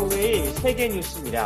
오후의 세계 뉴스입니다.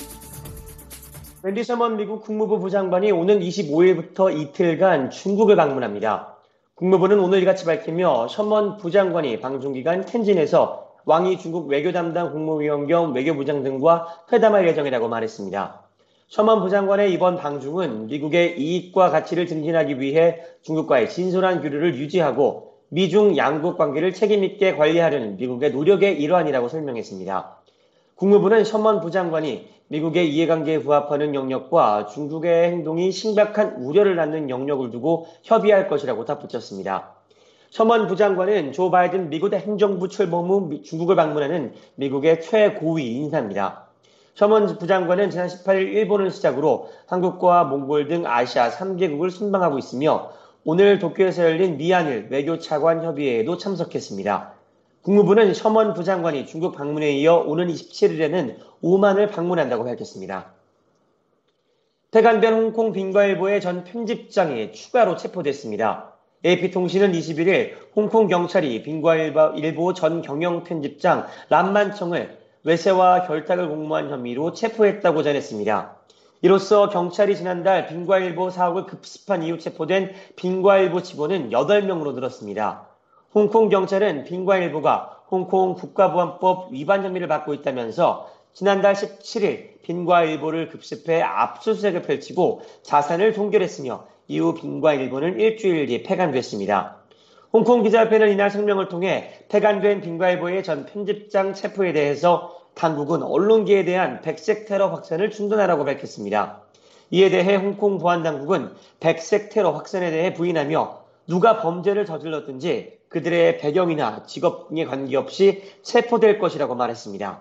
웬디 셔먼 미국 국무부 부장관이 오는 25일부터 이틀간 중국을 방문합니다. 국무부는 오늘 이같이 밝히며 셔먼 부장관이 방중기간 텐진에서 왕이 중국 외교 담당 국무위원 겸 외교부장 등과 회담할 예정이라고 말했습니다. 셔먼 부장관의 이번 방중은 미국의 이익과 가치를 증진하기 위해 중국과의 진솔한 교류를 유지하고 미중 양국 관계를 책임있게 관리하려는 미국의 노력의 일환이라고 설명했습니다. 국무부는 셔먼 부장관이 미국의 이해관계에 부합하는 영역과 중국의 행동이 심각한 우려를 낳는 영역을 두고 협의할 것이라고 덧붙였습니다. 셔먼 부장관은 조 바이든 미국 행정부 출범 후 중국을 방문하는 미국의 최고위 인사입니다. 셔먼 부장관은 지난 18일 일본을 시작으로 한국과 몽골 등 아시아 3개국을 순방하고 있으며 오늘 도쿄에서 열린 미한일 외교차관 협의회에도 참석했습니다. 국무부는 셔먼 부장관이 중국 방문에 이어 오는 27일에는 오만을 방문한다고 밝혔습니다. 태간변 홍콩 빈과일보의 전 편집장이 추가로 체포됐습니다. AP통신은 21일 홍콩 경찰이 빈과일보 전 경영편집장 람만청을 외세와 결탁을 공모한 혐의로 체포했다고 전했습니다. 이로써 경찰이 지난달 빈과일보 사옥을 급습한 이후 체포된 빈과일보 직원은 8명으로 늘었습니다. 홍콩 경찰은 빈과일보가 홍콩 국가보안법 위반 혐의를 받고 있다면서 지난달 17일 빈과일보를 급습해 압수수색을 펼치고 자산을 동결했으며 이후 빈과일보는 일주일 뒤 폐간됐습니다. 홍콩 기자협회는 이날声明을 통해 폐간된 빈과일보의 전 편집장 체포에 대해서 당국은 언론계에 대한 백색 테러 확산을 중단하라고 밝혔습니다. 이에 대해 홍콩 보안당국은 백색 테러 확산에 대해 부인하며 누가 범죄를 저질렀든지 그들의 배경이나 직업에 관계없이 체포될 것이라고 말했습니다.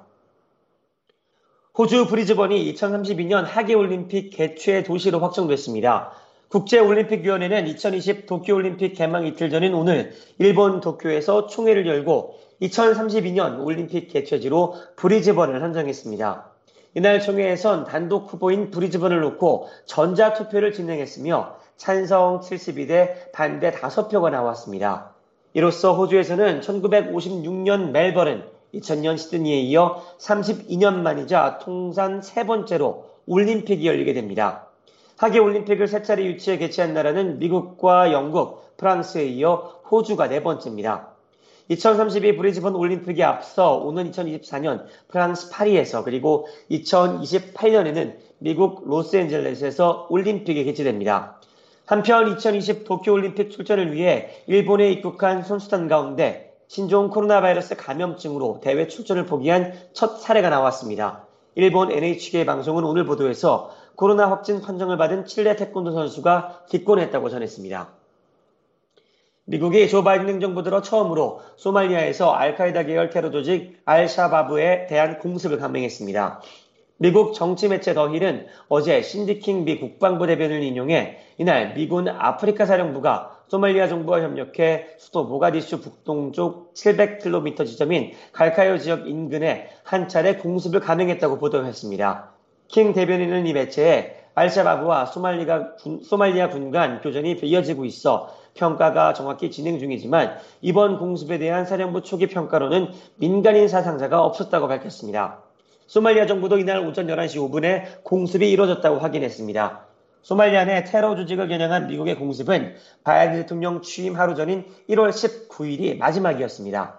호주 브리즈번이 2032년 하계올림픽 개최 도시로 확정됐습니다. 국제올림픽위원회는 2020 도쿄올림픽 개막 이틀 전인 오늘 일본 도쿄에서 총회를 열고 2032년 올림픽 개최지로 브리즈번을 선정했습니다. 이날 총회에선 단독 후보인 브리즈번을 놓고 전자투표를 진행했으며 찬성 72대 반대 5표가 나왔습니다. 이로써 호주에서는 1956년 멜버른, 2000년 시드니에 이어 32년 만이자 통산 3번째로 올림픽이 열리게 됩니다. 하계올림픽을 3차례 유치해 개최한 나라는 미국과 영국, 프랑스에 이어 호주가 4번째입니다. 2032 브리즈번 올림픽에 앞서 오는 2024년 프랑스 파리에서 그리고 2028년에는 미국 로스앤젤레스에서 올림픽이 개최됩니다. 한편 2020 도쿄올림픽 출전을 위해 일본에 입국한 선수단 가운데 신종 코로나 바이러스 감염증으로 대회 출전을 포기한 첫 사례가 나왔습니다. 일본 NHK 방송은 오늘 보도에서 코로나 확진 판정을 받은 칠레 태권도 선수가 기권했다고 전했습니다. 미국이 조 바이든 행정부 들어 처음으로 소말리아에서 알카에다 계열 테러 조직 알샤바브에 대한 공습을 감행했습니다. 미국 정치 매체 더힐은 어제 신디킹 미 국방부 대변인을 인용해 이날 미군 아프리카 사령부가 소말리아 정부와 협력해 수도 모가디슈 북동쪽 700km 지점인 갈카요 지역 인근에 한 차례 공습을 감행했다고 보도했습니다. 킹 대변인은 이 매체에 알샤바브와 소말리아 군 간 교전이 이어지고 있어 평가가 정확히 진행 중이지만 이번 공습에 대한 사령부 초기 평가로는 민간인 사상자가 없었다고 밝혔습니다. 소말리아 정부도 이날 오전 11시 5분에 공습이 이루어졌다고 확인했습니다. 소말리아 내 테러 조직을 겨냥한 미국의 공습은 바이든 대통령 취임 하루 전인 1월 19일이 마지막이었습니다.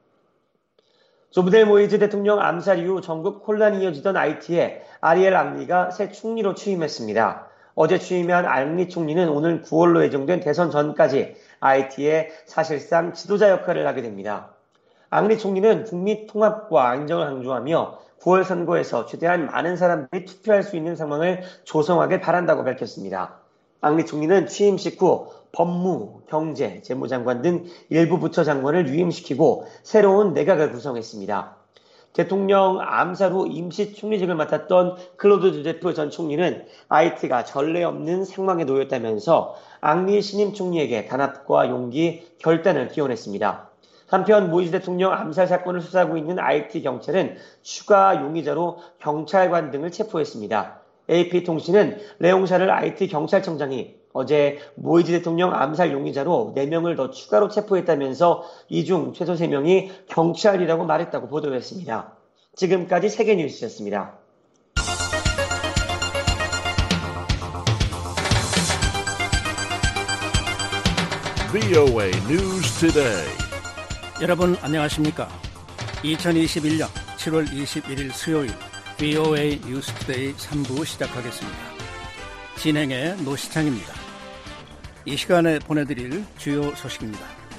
조브델 모이즈 대통령 암살 이후 전국 혼란이 이어지던 하이티에 아리엘 앙리가 새 총리로 취임했습니다. 어제 취임한 앙리 총리는 오늘 9월로 예정된 대선 전까지 하이티의 사실상 지도자 역할을 하게 됩니다. 앙리 총리는 북미 통합과 안정을 강조하며 9월 선거에서 최대한 많은 사람들이 투표할 수 있는 상황을 조성하길 바란다고 밝혔습니다. 앙리 총리는 취임 직후 법무, 경제, 재무장관 등 일부 부처 장관을 유임시키고 새로운 내각을 구성했습니다. 대통령 암살 후 임시 총리직을 맡았던 클로드 조제프 전 총리는 하이티가 전례 없는 상황에 놓였다면서 앙리 신임 총리에게 단합과 용기, 결단을 기원했습니다. 한편 모이즈 대통령 암살 사건을 수사하고 있는 하이티 경찰은 추가 용의자로 경찰관 등을 체포했습니다. AP통신은 레옹샤를 하이티 경찰청장이 어제 모이즈 대통령 암살 용의자로 4명을 더 추가로 체포했다면서 이 중 최소 3명이 경찰이라고 말했다고 보도했습니다. 지금까지 세계뉴스였습니다. VOA News Today. 여러분 안녕하십니까? 2021년 7월 21일 수요일 VOA News Today 3부 시작하겠습니다. 진행의 노시창입니다. 이 시간에 보내드릴 주요 소식입니다.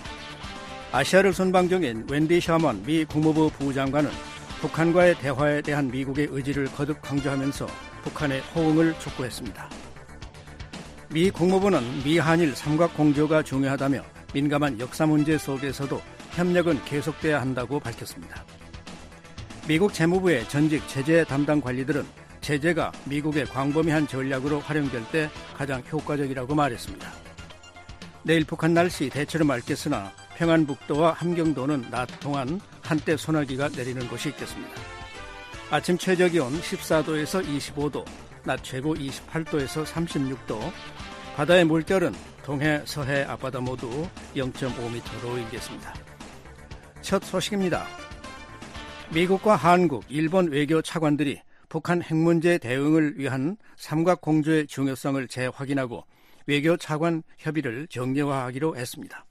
아시아를 순방 중인 웬디 셔먼 미 국무부 부장관은 북한과의 대화에 대한 미국의 의지를 거듭 강조하면서 북한의 호응을 촉구했습니다. 미 국무부는 미한일 삼각공조가 중요하다며 민감한 역사 문제 속에서도 협력은 계속돼야 한다고 밝혔습니다. 미국 재무부의 전직 제재 담당 관리들은 제재가 미국의 광범위한 전략으로 활용될 때 가장 효과적이라고 말했습니다. 내일 북한 날씨 대체로 맑겠으나 평안북도와 함경도는 낮 동안 한때 소나기가 내리는 곳이 있겠습니다. 아침 최저기온 14도에서 25도, 낮 최고 28도에서 36도, 바다의 물결은 동해, 서해, 앞바다 모두 0.5m로 일겠습니다. 첫 소식입니다. 미국과 한국, 일본 외교 차관들이 북한 핵 문제 대응을 위한 삼각공조의 중요성을 재확인하고 외교 차관 협의를 정례화하기로 했습니다.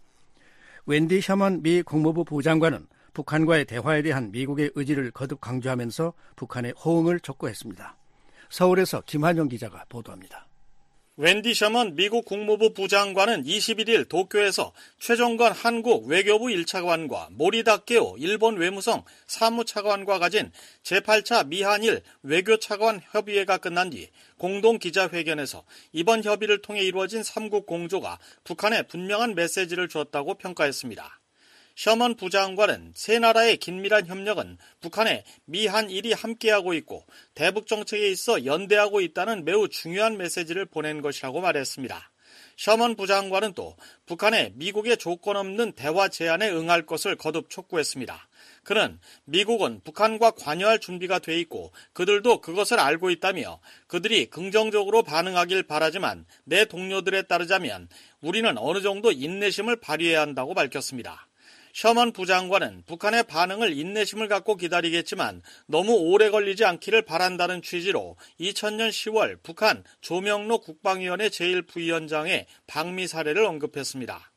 웬디 셔먼 미 국무부 부장관은 북한과의 대화에 대한 미국의 의지를 거듭 강조하면서 북한의 호응을 촉구했습니다. 서울에서 김한영 기자가 보도합니다. 웬디 셔먼 미국 국무부 부장관은 21일 도쿄에서 최종건 한국 외교부 1차관과 모리 다케오 일본 외무성 사무차관과 가진 제8차 미한일 외교차관 협의회가 끝난 뒤 공동 기자회견에서 이번 협의를 통해 이루어진 삼국 공조가 북한에 분명한 메시지를 줬다고 평가했습니다. 셔먼 부장관은 세 나라의 긴밀한 협력은 북한의 미한일이 함께하고 있고 대북 정책에 있어 연대하고 있다는 매우 중요한 메시지를 보낸 것이라고 말했습니다. 셔먼 부장관은 또 북한의 미국의 조건 없는 대화 제안에 응할 것을 거듭 촉구했습니다. 그는 미국은 북한과 관여할 준비가 돼 있고 그들도 그것을 알고 있다며 그들이 긍정적으로 반응하길 바라지만 내 동료들에 따르자면 우리는 어느 정도 인내심을 발휘해야 한다고 밝혔습니다. 셔먼 부장관은 북한의 반응을 인내심을 갖고 기다리겠지만 너무 오래 걸리지 않기를 바란다는 취지로 2000년 10월 북한 조명로 국방위원회 제1부위원장의 방미 사례를 언급했습니다.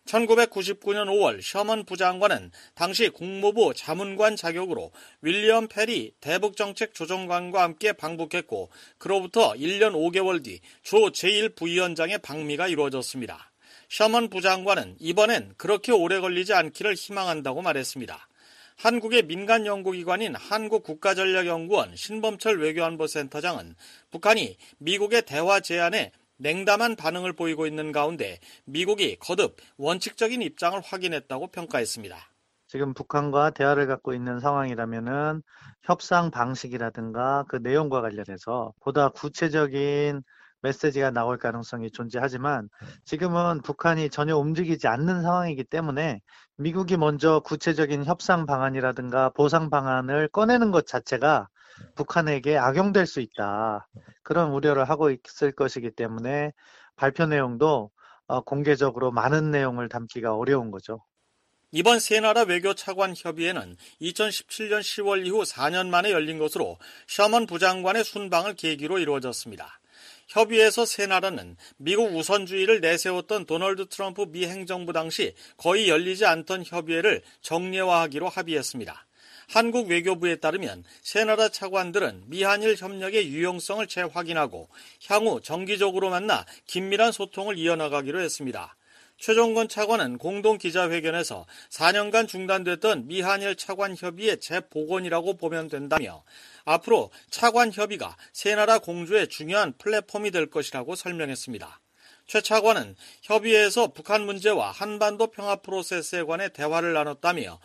1999년 5월 셔먼 부장관은 당시 국무부 자문관 자격으로 윌리엄 페리 대북정책조정관과 함께 방북했고 그로부터 1년 5개월 뒤 조 제1부위원장의 방미가 이루어졌습니다. 셔먼 부장관은 이번엔 그렇게 오래 걸리지 않기를 희망한다고 말했습니다. 한국의 민간 연구기관인 한국국가전략연구원 신범철 외교안보센터장은 북한이 미국의 대화 제안에 냉담한 반응을 보이고 있는 가운데 미국이 거듭 원칙적인 입장을 확인했다고 평가했습니다. 지금 북한과 대화를 갖고 있는 상황이라면은 협상 방식이라든가 그 내용과 관련해서 보다 구체적인 메시지가 나올 가능성이 존재하지만 지금은 북한이 전혀 움직이지 않는 상황이기 때문에 미국이 먼저 구체적인 협상 방안이라든가 보상 방안을 꺼내는 것 자체가 북한에게 악용될 수 있다. 그런 우려를 하고 있을 것이기 때문에 발표 내용도 공개적으로 많은 내용을 담기가 어려운 거죠. 이번 세 나라 외교 차관 협의회는 2017년 10월 이후 4년 만에 열린 것으로 셔먼 부장관의 순방을 계기로 이루어졌습니다. 협의에서 세 나라는 미국 우선주의를 내세웠던 도널드 트럼프 미 행정부 당시 거의 열리지 않던 협의회를 정례화하기로 합의했습니다. 한국 외교부에 따르면 세 나라 차관들은 미한일 협력의 유용성을 재확인하고 향후 정기적으로 만나 긴밀한 소통을 이어나가기로 했습니다. 최종건 차관은 공동 기자회견에서 4년간 중단됐던 미한일 차관 협의의 재복원이라고 보면 된다며 앞으로 차관 협의가 세 나라 공조의 중요한 플랫폼이 될 것이라고 설명했습니다. 최 차관은 협의회에서 북한 문제와 한반도 평화 프로세스에 관해 대화를 나눴다며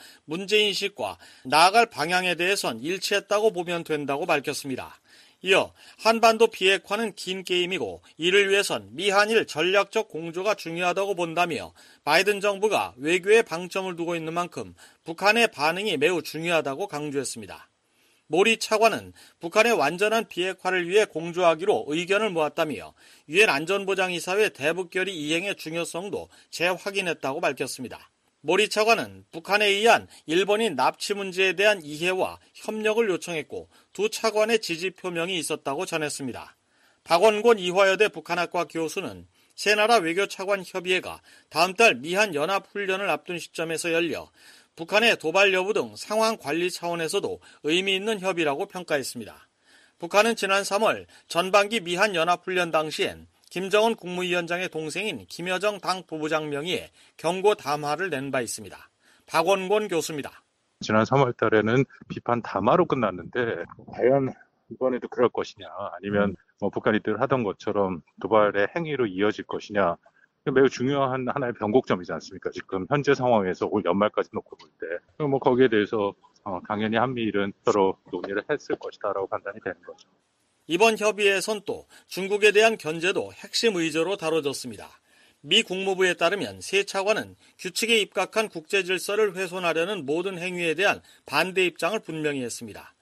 문제인식과 나아갈 방향에 대해선 일치했다고 보면 된다고 밝혔습니다. 이어 한반도 비핵화는 긴 게임이고 이를 위해선 미한일 전략적 공조가 중요하다고 본다며 바이든 정부가 외교에 방점을 두고 있는 만큼 북한의 반응이 매우 중요하다고 강조했습니다. 모리 차관은 북한의 완전한 비핵화를 위해 공조하기로 의견을 모았다며 유엔 안전보장이사회 대북결의 이행의 중요성도 재확인했다고 밝혔습니다. 모리 차관은 북한에 의한 일본인 납치 문제에 대한 이해와 협력을 요청했고 두 차관의 지지 표명이 있었다고 전했습니다. 박원곤 이화여대 북한학과 교수는 세 나라 외교차관 협의회가 다음 달 미한 연합훈련을 앞둔 시점에서 열려 북한의 도발 여부 등 상황 관리 차원에서도 의미 있는 협의라고 평가했습니다. 북한은 지난 3월 전반기 미한 연합훈련 당시엔 김정은 국무위원장의 동생인 김여정 당 부부장 명의의 경고 담화를 낸 바 있습니다. 박원곤 교수입니다. 지난 3월 달에는 비판 담화로 끝났는데 과연 이번에도 그럴 것이냐 아니면 북한이 늘 하던 것처럼 도발의 행위로 이어질 것이냐 매우 중요한 하나의 변곡점이지 않습니까? 지금 현재 상황에서 올 연말까지 놓고 볼 때 거기에 대해서 당연히 한미일은 서로 논의를 했을 것이다라고 판단이 되는 거죠. 이번 협의회에선 또 중국에 대한 견제도 핵심 의제로 다뤄졌습니다. 미 국무부에 따르면 세 차관은 규칙에 입각한 국제 질서를 훼손하려는 모든 행위에 대한 반대 입장을 분명히 했습니다.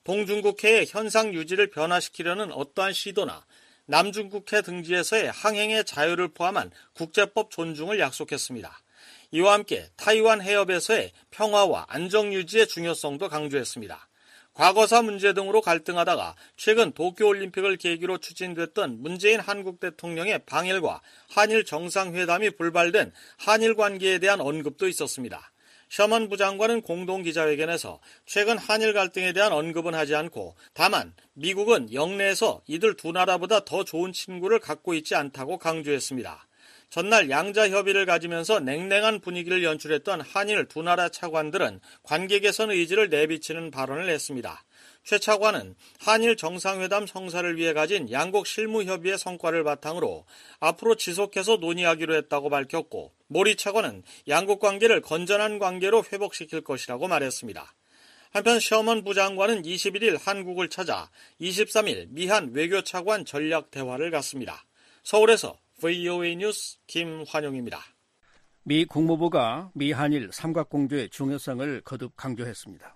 동중국해의 현상 유지를 변화시키려는 어떠한 시도나 남중국해 등지에서의 항행의 자유를 포함한 국제법 존중을 약속했습니다. 이와 함께 타이완 해협에서의 평화와 안정 유지의 중요성도 강조했습니다. 과거사 문제 등으로 갈등하다가 최근 도쿄올림픽을 계기로 추진됐던 문재인 한국 대통령의 방일과 한일 정상회담이 불발된 한일 관계에 대한 언급도 있었습니다. 셔먼 부장관은 공동기자회견에서 최근 한일 갈등에 대한 언급은 하지 않고 다만 미국은 영내에서 이들 두 나라보다 더 좋은 친구를 갖고 있지 않다고 강조했습니다. 전날 양자 협의를 가지면서 냉랭한 분위기를 연출했던 한일 두 나라 차관들은 관계 개선 의지를 내비치는 발언을 했습니다. 최 차관은 한일 정상회담 성사를 위해 가진 양국 실무협의의 성과를 바탕으로 앞으로 지속해서 논의하기로 했다고 밝혔고 모리 차관은 양국 관계를 건전한 관계로 회복시킬 것이라고 말했습니다. 한편 셔먼 부장관은 21일 한국을 찾아 23일 미한 외교차관 전략 대화를 갖습니다. 서울에서 VOA 뉴스 김환용입니다. 미 국무부가 미한일 삼각공조의 중요성을 거듭 강조했습니다.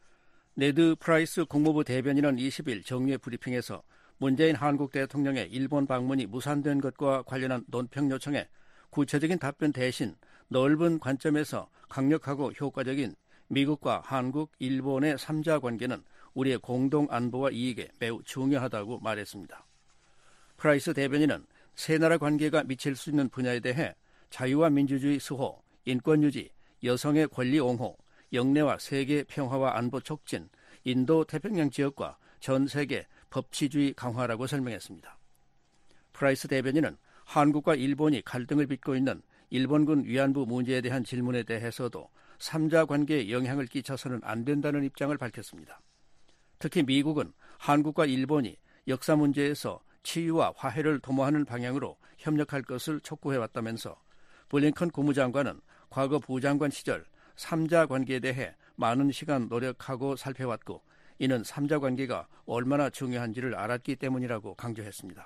네드 프라이스 국무부 대변인은 20일 정례 브리핑에서 문재인 한국 대통령의 일본 방문이 무산된 것과 관련한 논평 요청에 구체적인 답변 대신 넓은 관점에서 강력하고 효과적인 미국과 한국, 일본의 3자 관계는 우리의 공동 안보와 이익에 매우 중요하다고 말했습니다. 프라이스 대변인은 세 나라 관계가 미칠 수 있는 분야에 대해 자유와 민주주의 수호, 인권 유지, 여성의 권리 옹호, 영내와 세계 평화와 안보 촉진, 인도 태평양 지역과 전 세계 법치주의 강화라고 설명했습니다. 프라이스 대변인은 한국과 일본이 갈등을 빚고 있는 일본군 위안부 문제에 대한 질문에 대해서도 3자 관계에 영향을 끼쳐서는 안 된다는 입장을 밝혔습니다. 특히 미국은 한국과 일본이 역사 문제에서 치유와 화해를 도모하는 방향으로 협력할 것을 촉구해왔다면서 블링컨 국무장관은 과거 부장관 시절 3자 관계에 대해 많은 시간 노력하고 살펴왔고 이는 3자 관계가 얼마나 중요한지를 알았기 때문이라고 강조했습니다.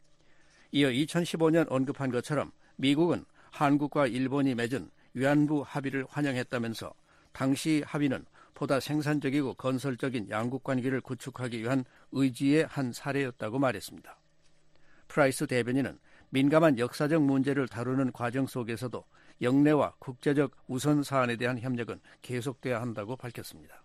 이어 2015년 언급한 것처럼 미국은 한국과 일본이 맺은 위안부 합의를 환영했다면서 당시 합의는 보다 생산적이고 건설적인 양국 관계를 구축하기 위한 의지의 한 사례였다고 말했습니다. 프라이스 대변인은 민감한 역사적 문제를 다루는 과정 속에서도 영내와 국제적 우선 사안에 대한 협력은 계속돼야 한다고 밝혔습니다.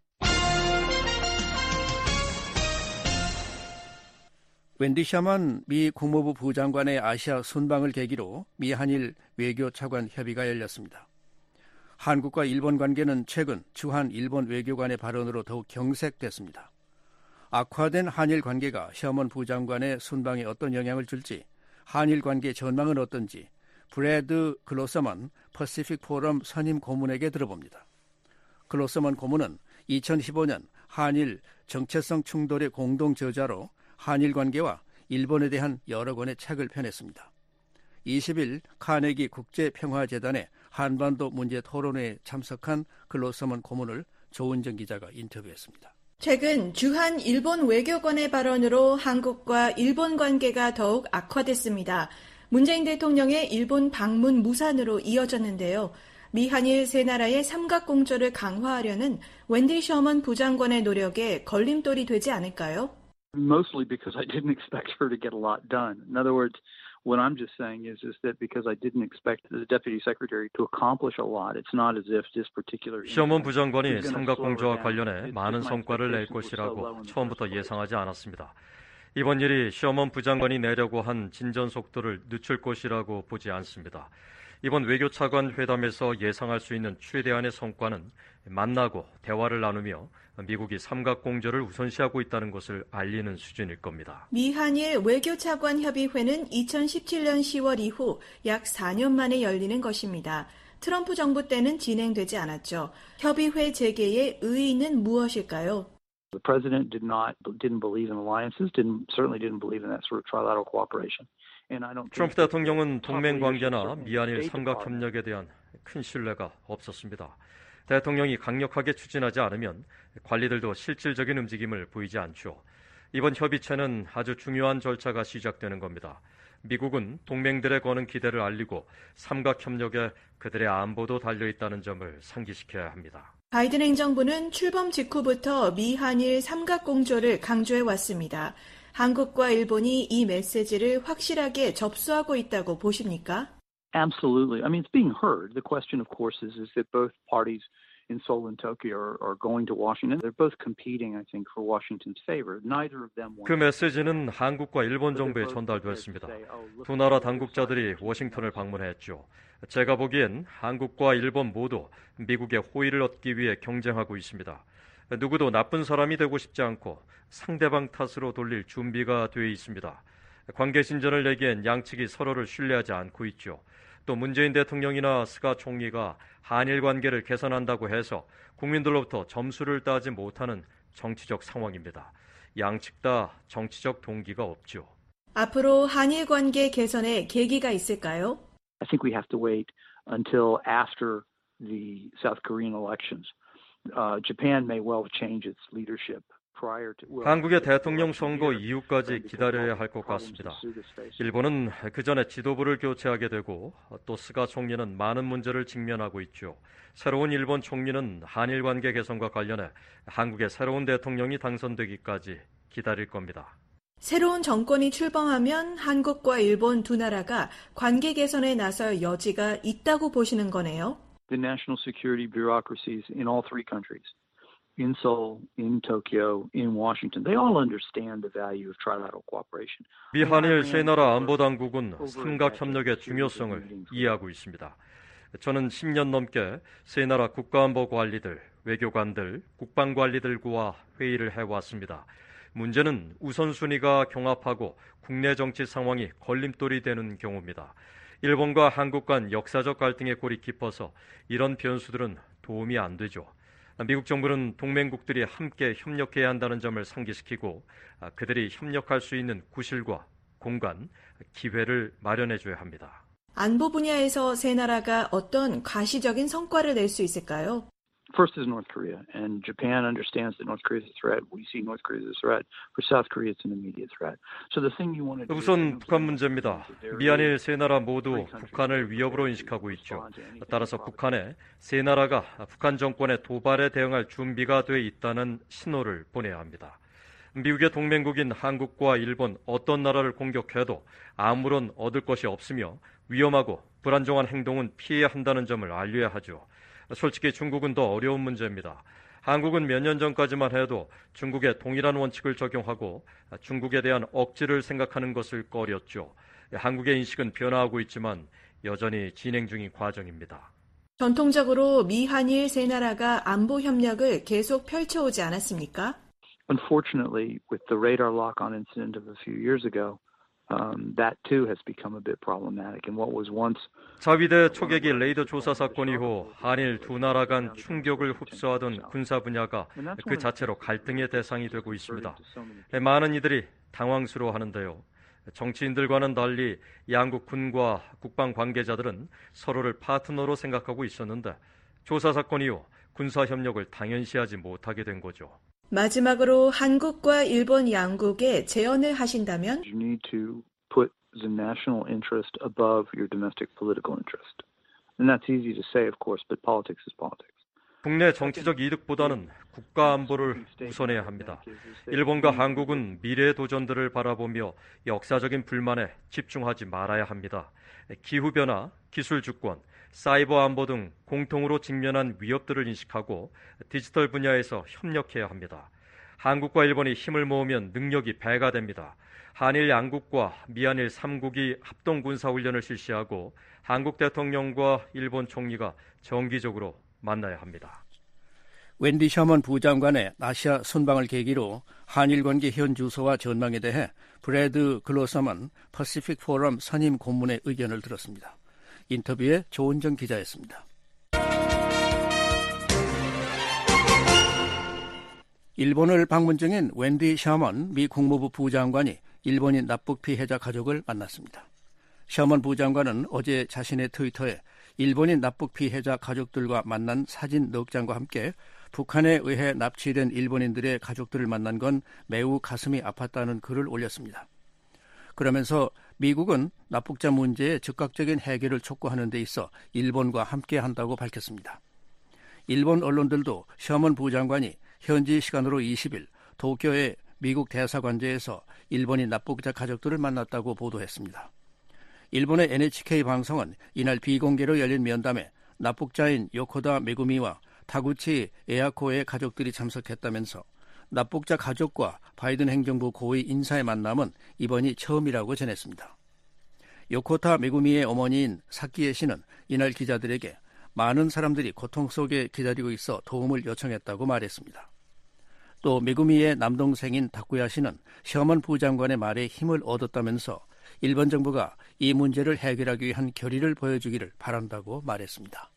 웬디 셔먼 미 국무부 부장관의 아시아 순방을 계기로 미한일 외교 차관 협의가 열렸습니다. 한국과 일본 관계는 최근 주한 일본 외교관의 발언으로 더욱 경색됐습니다. 악화된 한일 관계가 셔먼 부장관의 순방에 어떤 영향을 줄지, 한일 관계 전망은 어떤지 브래드 글로서먼 퍼시픽 포럼 선임 고문에게 들어봅니다. 글로서먼 고문은 2015년 한일 정체성 충돌의 공동 저자로 한일 관계와 일본에 대한 여러 권의 책을 펴냈습니다. 20일 카네기 국제평화재단의 한반도 문제 토론회에 참석한 글로서먼 고문을 조은정 기자가 인터뷰했습니다. 최근 주한 일본 외교관의 발언으로 한국과 일본 관계가 더욱 악화됐습니다. 문재인 대통령의 일본 방문 무산으로 이어졌는데요. 미한일 세 나라의 삼각공조를 강화하려는 웬디 셔먼 부장관의 노력에 걸림돌이 되지 않을까요? Mostly because I didn't expect her to get a lot done. In other words, What I'm just saying is that because I didn't expect the deputy secretary to accomplish a lot, it's not as if this particular. 시어먼 부장관이 삼각공조와 관련해 많은 성과를 낼 것이라고 처음부터 예상하지 않았습니다. 이번 일이 시어먼 부장관이 내려고 한 진전 속도를 늦출 것이라고 보지 않습니다. 이번 외교차관 회담에서 예상할 수 있는 최대한의 성과는 만나고 대화를 나누며 미국이 삼각공조를 우선시하고 있다는 것을 알리는 수준일 겁니다. 미한일 외교차관 협의회는 2017년 10월 이후 약 4년 만에 열리는 것입니다. 트럼프 정부 때는 진행되지 않았죠. 협의회 재개의 의의는 무엇일까요? The president didn't believe in alliances, certainly didn't believe in that sort of trilateral cooperation. 트럼프 대통령은 동맹 관계나 미한일 삼각 협력에 대한 큰 신뢰가 없었습니다. 대통령이 강력하게 추진하지 않으면 관리들도 실질적인 움직임을 보이지 않죠. 이번 협의체는 아주 중요한 절차가 시작되는 겁니다. 미국은 동맹들에 거는 기대를 알리고 삼각 협력에 그들의 안보도 달려있다는 점을 상기시켜야 합니다. 바이든 행정부는 출범 직후부터 미한일 삼각공조를 강조해 왔습니다. 한국과 일본이 이 메시지를 확실하게 접수하고 있다고 보십니까? Absolutely. I mean, it's being heard. The question, of course, is that both parties in Seoul and Tokyo are going to Washington. They're both competing, I think, for Washington's favor. Neither of them want. 그 메시지는 한국과 일본 정부에 전달됐습니다. 두 나라 당국자들이 워싱턴을 방문했죠. 제가 보기엔 한국과 일본 모두 미국의 호의를 얻기 위해 경쟁하고 있습니다. 누구도 나쁜 사람이 되고 싶지 않고 상대방 탓으로 돌릴 준비가 돼 있습니다. 관계 진전을 내기엔 양측이 서로를 신뢰하지 않고 있죠. 또 문재인 대통령이나 스가 총리가 한일 관계를 개선한다고 해서 국민들로부터 점수를 따지 못하는 정치적 상황입니다. 양측 다 정치적 동기가 없죠. 앞으로 한일 관계 개선에 계기가 있을까요? I think we have to wait until after the South Korean elections. Japan may well change its leadership. 한국의 대통령 선거 이후까지 기다려야 할 것 같습니다. 일본은 그 전에 지도부를 교체하게 되고 또 스가 총리는 많은 문제를 직면하고 있죠. 새로운 일본 총리는 한일 관계 개선과 관련해 한국의 새로운 대통령이 당선되기까지 기다릴 겁니다. 새로운 정권이 출범하면 한국과 일본 두 나라가 관계 개선에 나설 여지가 있다고 보시는 거네요. The national security bureaucracies in all three countries. In Seoul, in Tokyo, in Washington, they all understand the value of trilateral cooperation. 미한일 세 나라 안보 당국은 삼각 협력의 중요성을 이해하고 있습니다. 저는 10년 넘게 세 나라 국가안보 관리들, 외교관들, 국방관리들과 회의를 해왔습니다. 문제는 우선순위가 경합하고 국내 정치 상황이 걸림돌이 되는 경우입니다. 일본과 한국 간 역사적 갈등의 골이 깊어서 이런 변수들은 도움이 안 되죠. 미국 정부는 동맹국들이 함께 협력해야 한다는 점을 상기시키고 그들이 협력할 수 있는 구실과 공간, 기회를 마련해줘야 합니다. 안보 분야에서 세 나라가 어떤 가시적인 성과를 낼 수 있을까요? First is North Korea, and Japan understands that North Korea is a threat. We see North Korea as a threat. For South Korea, it's an immediate threat. So the thing you want to do. 우선 북한 문제입니다. 미한일 세 나라 모두 북한을 위협으로 인식하고 있죠. 따라서 북한에 세 나라가 북한 정권의 도발에 대응할 준비가 돼 있다는 신호를 보내야 합니다. 미국의 동맹국인 한국과 일본 어떤 나라를 공격해도 아무런 얻을 것이 없으며 위험하고 불안정한 행동은 피해야 한다는 점을 알려야 하죠. 솔직히 중국은 더 어려운 문제입니다. 한국은 몇 년 전까지만 해도 중국의 동일한 원칙을 적용하고 중국에 대한 억지를 생각하는 것을 꺼렸죠. 한국의 인식은 변화하고 있지만 여전히 진행 중인 과정입니다. 전통적으로 미한일 세 나라가 안보 협력을 계속 펼쳐오지 않았습니까? Unfortunately, with the radar lock-on incident of a few years ago, that too has become a bit problematic. And what was once 자위대 초계기 레이더 조사 사건 이후 한일 두 나라 간 충격을 흡수하던 군사 분야가 그 자체로 갈등의 대상이 되고 있습니다. 많은 이들이 당황스러워하는데요. 정치인들과는 달리 양국 군과 국방 관계자들은 서로를 파트너로 생각하고 있었는데 조사 사건 이후 군사 협력을 당연시하지 못하게 된 거죠. 마지막으로 한국과 일본 양국에 제언을 하신다면 you need to put the national interest above your domestic political interest. And that's easy to say, of course, but politics is politics. 국내 정치적 이득보다는 국가 안보를 우선해야 합니다. 일본과 한국은 미래의 도전들을 바라보며 역사적인 불만에 집중하지 말아야 합니다. 기후변화, 기술 주권, 사이버 안보 등 공통으로 직면한 위협들을 인식하고 디지털 분야에서 협력해야 합니다. 한국과 일본이 힘을 모으면 능력이 배가 됩니다. 한일 양국과 미한일 3국이 합동 군사훈련을 실시하고 한국 대통령과 일본 총리가 정기적으로 만나야 합니다. 웬디 셔먼 부장관의 아시아 순방을 계기로 한일 관계 현 주소와 전망에 대해 브래드 글로서먼 퍼시픽 포럼 선임 고문의 의견을 들었습니다. 인터뷰에 조은정 기자였습니다. 일본을 방문 중인 웬디 셔먼 미 국무부 부장관이 일본인 납북 피해자 가족을 만났습니다. 셔먼 부장관은 어제 자신의 트위터에 일본인 납북 피해자 가족들과 만난 사진 넉 장과 함께 북한에 의해 납치된 일본인들의 가족들을 만난 건 매우 가슴이 아팠다는 글을 올렸습니다. 그러면서 미국은 납북자 문제의 즉각적인 해결을 촉구하는 데 있어 일본과 함께한다고 밝혔습니다. 일본 언론들도 셔먼 부장관이 현지 시간으로 20일 도쿄의 미국 대사관제에서 일본인 납북자 가족들을 만났다고 보도했습니다. 일본의 NHK 방송은 이날 비공개로 열린 면담에 납북자인 요코다 메구미와 타구치 에아코의 가족들이 참석했다면서 납북자 가족과 바이든 행정부 고위 인사의 만남은 이번이 처음이라고 전했습니다. 요코타 메구미의 어머니인 사키에 씨는 이날 기자들에게 많은 사람들이 고통 속에 기다리고 있어 도움을 요청했다고 말했습니다. 또 메구미의 남동생인 다쿠야 씨는 셔먼 부장관의 말에 힘을 얻었다면서 일본 정부가 이 문제를 해결하기 위한 결의를 보여주기를 바란다고 말했습니다.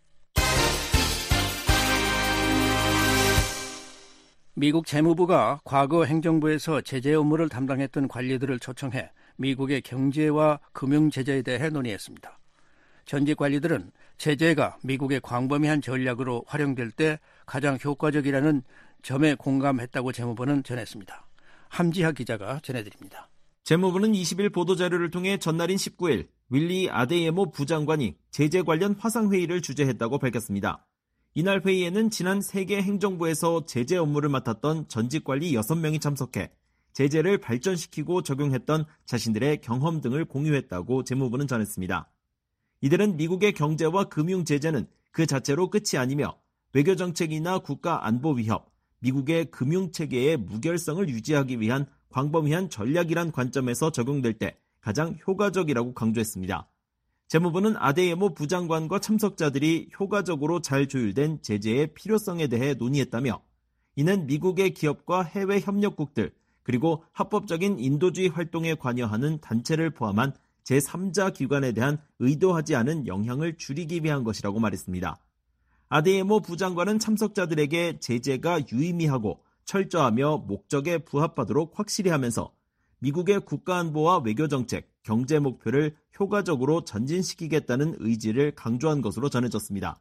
미국 재무부가 과거 행정부에서 제재 업무를 담당했던 관리들을 초청해 미국의 경제와 금융 제재에 대해 논의했습니다. 전직 관리들은 제재가 미국의 광범위한 전략으로 활용될 때 가장 효과적이라는 점에 공감했다고 재무부는 전했습니다. 함지하 기자가 전해드립니다. 재무부는 20일 보도자료를 통해 전날인 19일 윌리 아데예모 부장관이 제재 관련 화상회의를 주재했다고 밝혔습니다. 이날 회의에는 지난 세계 행정부에서 제재 업무를 맡았던 전직 관리 6명이 참석해 제재를 발전시키고 적용했던 자신들의 경험 등을 공유했다고 재무부는 전했습니다. 이들은 미국의 경제와 금융 제재는 그 자체로 끝이 아니며 외교정책이나 국가 안보 위협, 미국의 금융체계의 무결성을 유지하기 위한 광범위한 전략이란 관점에서 적용될 때 가장 효과적이라고 강조했습니다. 재무부는 아데예모 부장관과 참석자들이 효과적으로 잘 조율된 제재의 필요성에 대해 논의했다며 이는 미국의 기업과 해외 협력국들 그리고 합법적인 인도주의 활동에 관여하는 단체를 포함한 제3자 기관에 대한 의도하지 않은 영향을 줄이기 위한 것이라고 말했습니다. 아데예모 부장관은 참석자들에게 제재가 유의미하고 철저하며 목적에 부합하도록 확실히 하면서 미국의 국가안보와 외교정책, 경제 목표를 효과적으로 전진시키겠다는 의지를 강조한 것으로 전해졌습니다.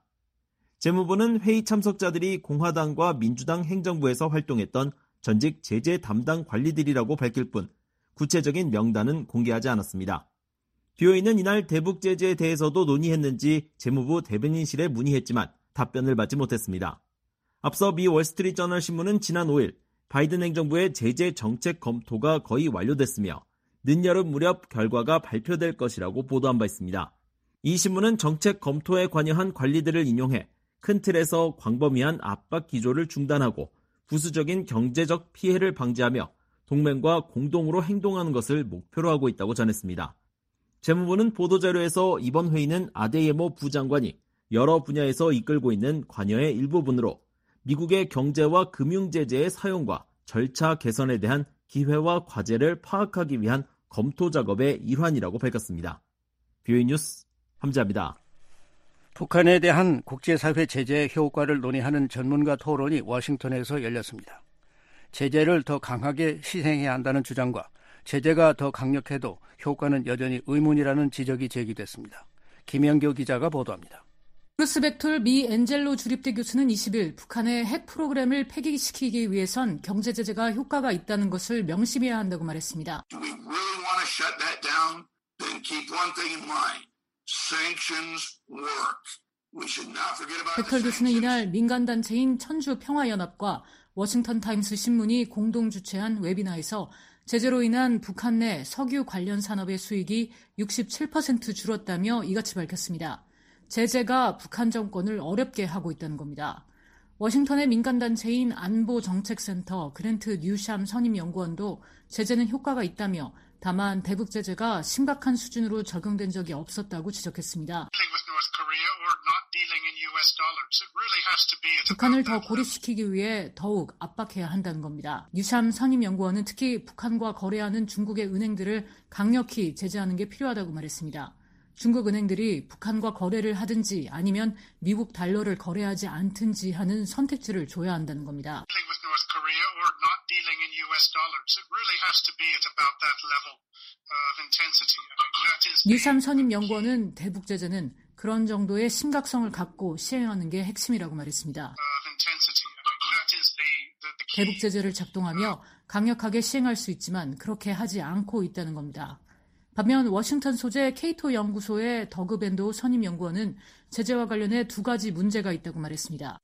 재무부는 회의 참석자들이 공화당과 민주당 행정부에서 활동했던 전직 제재 담당 관리들이라고 밝힐 뿐 구체적인 명단은 공개하지 않았습니다. BOA는 이날 대북 제재에 대해서도 논의했는지 재무부 대변인실에 문의했지만 답변을 받지 못했습니다. 앞서 미 월스트리트저널 신문은 지난 5일 바이든 행정부의 제재 정책 검토가 거의 완료됐으며 늦여름 무렵 결과가 발표될 것이라고 보도한 바 있습니다. 이 신문은 정책 검토에 관여한 관리들을 인용해 큰 틀에서 광범위한 압박 기조를 중단하고 부수적인 경제적 피해를 방지하며 동맹과 공동으로 행동하는 것을 목표로 하고 있다고 전했습니다. 재무부는 보도자료에서 이번 회의는 아데예모 부장관이 여러 분야에서 이끌고 있는 관여의 일부분으로 미국의 경제와 금융 제재의 사용과 절차 개선에 대한 기회와 과제를 파악하기 위한 검토 작업의 일환이라고 밝혔습니다. BOA 뉴스 함지아입니다. 북한에 대한 국제사회 제재의 효과를 논의하는 전문가 토론이 워싱턴에서 열렸습니다. 제재를 더 강하게 시행해야 한다는 주장과 제재가 더 강력해도 효과는 여전히 의문이라는 지적이 제기됐습니다. 김영교 기자가 보도합니다. 브루스 벡톨 미 엔젤로 주립대 교수는 20일 북한의 핵 프로그램을 폐기시키기 위해선 경제 제재가 효과가 있다는 것을 명심해야 한다고 말했습니다. 벡터 교수는 이날 민간단체인 천주평화연합과 워싱턴타임스 신문이 공동 주최한 웨비나에서 제재로 인한 북한 내 석유 관련 산업의 수익이 67% 줄었다며 이같이 밝혔습니다. 제재가 북한 정권을 어렵게 하고 있다는 겁니다. 워싱턴의 민간단체인 안보정책센터 그랜트 뉴샴 선임연구원도 제재는 효과가 있다며 다만 대북 제재가 심각한 수준으로 적용된 적이 없었다고 지적했습니다. 북한을 더 고립시키기 위해 더욱 압박해야 한다는 겁니다. 뉴샴 선임연구원은 특히 북한과 거래하는 중국의 은행들을 강력히 제재하는 게 필요하다고 말했습니다. 중국 은행들이 북한과 거래를 하든지 아니면 미국 달러를 거래하지 않든지 하는 선택지를 줘야 한다는 겁니다. 뉴샴 선임연구원은 대북 제재는 그런 정도의 심각성을 갖고 시행하는 게 핵심이라고 말했습니다. 대북 제재를 작동하며 강력하게 시행할 수 있지만 그렇게 하지 않고 있다는 겁니다. 반면 워싱턴 소재 케이토 연구소의 더그 밴도 선임연구원은 제재와 관련해 두 가지 문제가 있다고 말했습니다.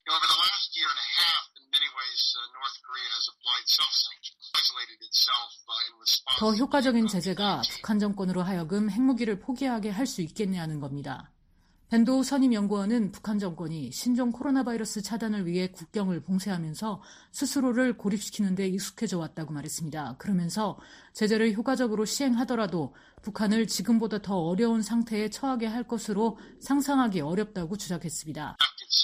더 효과적인 제재가 북한 정권으로 하여금 핵무기를 포기하게 할 수 있겠냐는 겁니다. 밴도 선임연구원은 북한 정권이 신종 코로나 바이러스 차단을 위해 국경을 봉쇄하면서 스스로를 고립시키는 데 익숙해져 왔다고 말했습니다. 그러면서 제재를 효과적으로 시행하더라도 북한을 지금보다 더 어려운 상태에 처하게 할 것으로 상상하기 어렵다고 주장했습니다.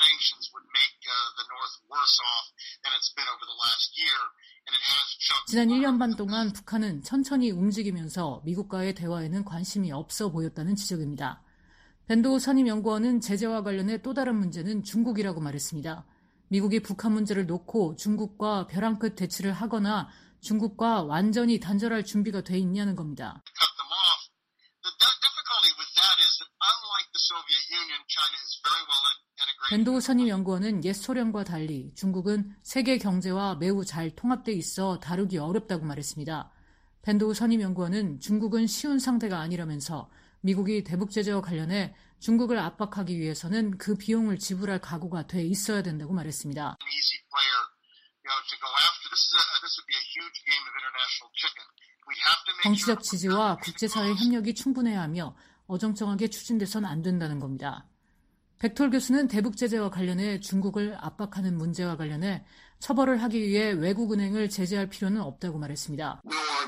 지난 1년 반 동안 북한은 천천히 움직이면서 미국과의 대화에는 관심이 없어 보였다는 지적입니다. 밴도 선임연구원은 제재와 관련해 또 다른 문제는 중국이라고 말했습니다. 미국이 북한 문제를 놓고 중국과 벼랑 끝 대치를 하거나 중국과 완전히 단절할 준비가 돼 있냐는 겁니다. 밴도 선임연구원은 옛 소련과 달리 중국은 세계 경제와 매우 잘 통합돼 있어 다루기 어렵다고 말했습니다. 밴도 선임연구원은 중국은 쉬운 상대가 아니라면서 미국이 대북 제재와 관련해 중국을 압박하기 위해서는 그 비용을 지불할 각오가 돼 있어야 된다고 말했습니다. 정치적 지지와 국제사회 협력이 충분해야 하며 어정쩡하게 추진돼선 안 된다는 겁니다. 백톨 교수는 대북 제재와 관련해 중국을 압박하는 문제와 관련해 처벌을 하기 위해 외국은행을 제재할 필요는 없다고 말했습니다.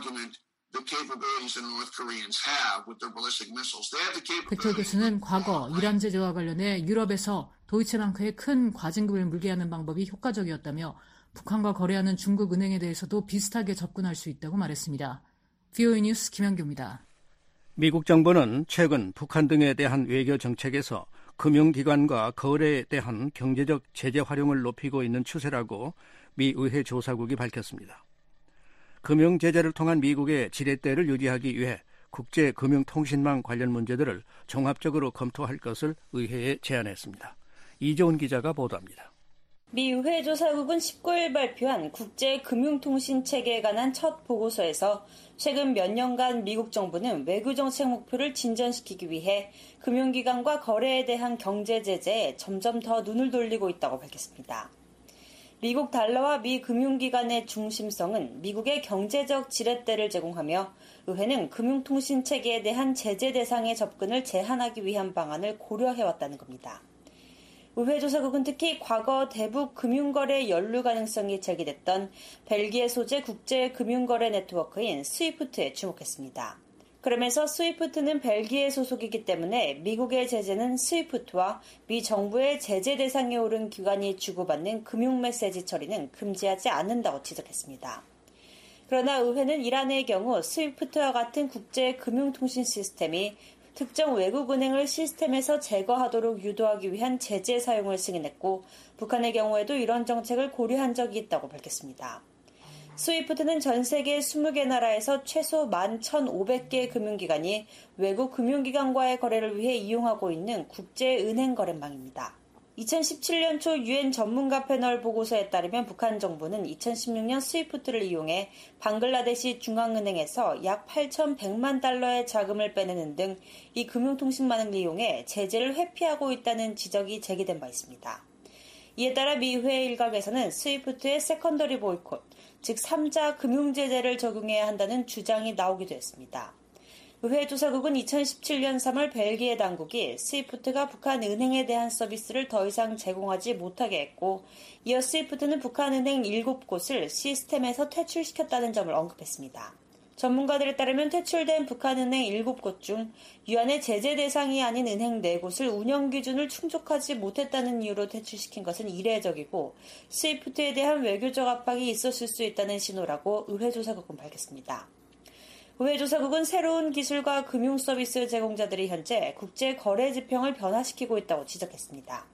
백톨 교수는 과거 이란 제재와 관련해 유럽에서 도이체방크에 큰 과징금을 물게 하는 방법이 효과적이었다며 북한과 거래하는 중국 은행에 대해서도 비슷하게 접근할 수 있다고 말했습니다. VOA 뉴스 김현규입니다. 미국 정부는 최근 북한 등에 대한 외교 정책에서 금융기관과 거래에 대한 경제적 제재 활용을 높이고 있는 추세라고 미 의회 조사국이 밝혔습니다. 금융제재를 통한 미국의 지렛대를 유지하기 위해 국제금융통신망 관련 문제들을 종합적으로 검토할 것을 의회에 제안했습니다. 이재훈 기자가 보도합니다. 미 의회 조사국은 19일 발표한 국제금융통신체계에 관한 첫 보고서에서 최근 몇 년간 미국 정부는 외교정책 목표를 진전시키기 위해 금융기관과 거래에 대한 경제 제재에 점점 더 눈을 돌리고 있다고 밝혔습니다. 미국 달러와 미 금융기관의 중심성은 미국의 경제적 지렛대를 제공하며 의회는 금융통신체계에 대한 제재 대상의 접근을 제한하기 위한 방안을 고려해왔다는 겁니다. 의회 조사국은 특히 과거 대북 금융거래 연루 가능성이 제기됐던 벨기에 소재 국제금융거래 네트워크인 스위프트에 주목했습니다. 그러면서 스위프트는 벨기에 소속이기 때문에 미국의 제재는 스위프트와 미 정부의 제재 대상에 오른 기관이 주고받는 금융 메시지 처리는 금지하지 않는다고 지적했습니다. 그러나 의회는 이란의 경우 스위프트와 같은 국제 금융통신 시스템이 특정 외국은행을 시스템에서 제거하도록 유도하기 위한 제재 사용을 승인했고 북한의 경우에도 이런 정책을 고려한 적이 있다고 밝혔습니다. 스위프트는 전 세계 20개 나라에서 최소 11,500개의 금융기관이 외국 금융기관과의 거래를 위해 이용하고 있는 국제은행 거래망입니다. 2017년 초 유엔 전문가 패널 보고서에 따르면 북한 정부는 2016년 스위프트를 이용해 방글라데시 중앙은행에서 약 8,100만 달러의 자금을 빼내는 등 이 금융통신망을 이용해 제재를 회피하고 있다는 지적이 제기된 바 있습니다. 이에 따라 미 의회 일각에서는 스위프트의 세컨더리 보이콧, 즉 3자 금융제재를 적용해야 한다는 주장이 나오기도 했습니다. 의회 조사국은 2017년 3월 벨기에 당국이 스위프트가 북한 은행에 대한 서비스를 더 이상 제공하지 못하게 했고, 이어 스위프트는 북한 은행 7곳을 시스템에서 퇴출시켰다는 점을 언급했습니다. 전문가들에 따르면 퇴출된 북한 은행 7곳 중 유한의 제재 대상이 아닌 은행 4곳을 운영 기준을 충족하지 못했다는 이유로 퇴출시킨 것은 이례적이고 스위프트에 대한 외교적 압박이 있었을 수 있다는 신호라고 의회 조사국은 밝혔습니다. 의회 조사국은 새로운 기술과 금융 서비스 제공자들이 현재 국제 거래 지평을 변화시키고 있다고 지적했습니다.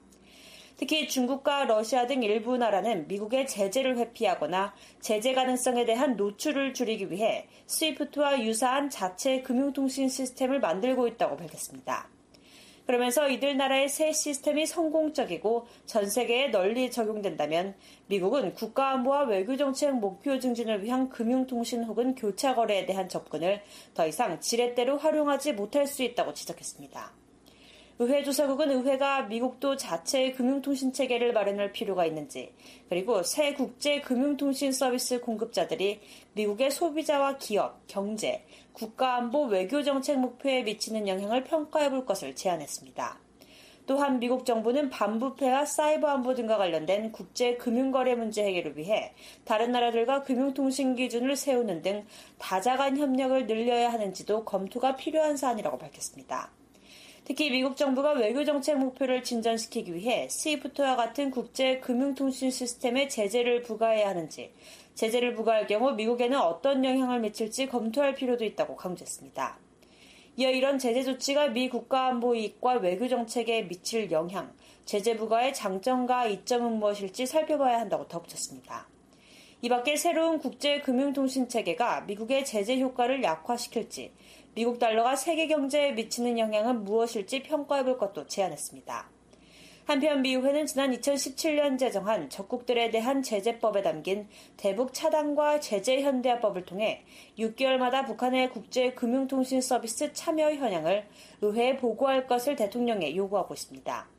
특히 중국과 러시아 등 일부 나라는 미국의 제재를 회피하거나 제재 가능성에 대한 노출을 줄이기 위해 스위프트와 유사한 자체 금융통신 시스템을 만들고 있다고 밝혔습니다. 그러면서 이들 나라의 새 시스템이 성공적이고 전 세계에 널리 적용된다면 미국은 국가안보와 외교정책 목표 증진을 위한 금융통신 혹은 교차 거래에 대한 접근을 더 이상 지렛대로 활용하지 못할 수 있다고 지적했습니다. 의회 조사국은 의회가 미국도 자체의 금융통신 체계를 마련할 필요가 있는지, 그리고 새 국제 금융통신 서비스 공급자들이 미국의 소비자와 기업, 경제, 국가안보 외교정책 목표에 미치는 영향을 평가해 볼 것을 제안했습니다. 또한 미국 정부는 반부패와 사이버 안보 등과 관련된 국제 금융거래 문제 해결을 위해 다른 나라들과 금융통신 기준을 세우는 등 다자간 협력을 늘려야 하는지도 검토가 필요한 사안이라고 밝혔습니다. 특히 미국 정부가 외교정책 목표를 진전시키기 위해 스위프트와 같은 국제 금융통신 시스템에 제재를 부과해야 하는지, 제재를 부과할 경우 미국에는 어떤 영향을 미칠지 검토할 필요도 있다고 강조했습니다. 이어 이런 제재 조치가 미 국가안보 이익과 외교정책에 미칠 영향, 제재 부과의 장점과 이점은 무엇일지 살펴봐야 한다고 덧붙였습니다. 이 밖에 새로운 국제 금융통신 체계가 미국의 제재 효과를 약화시킬지, 미국 달러가 세계 경제에 미치는 영향은 무엇일지 평가해볼 것도 제안했습니다. 한편 미 의회는 지난 2017년 제정한 적국들에 대한 제재법에 담긴 대북 차단과 제재 현대화법을 통해 6개월마다 북한의 국제 금융통신 서비스 참여 현황을 의회에 보고할 것을 대통령에 요구하고 있습니다.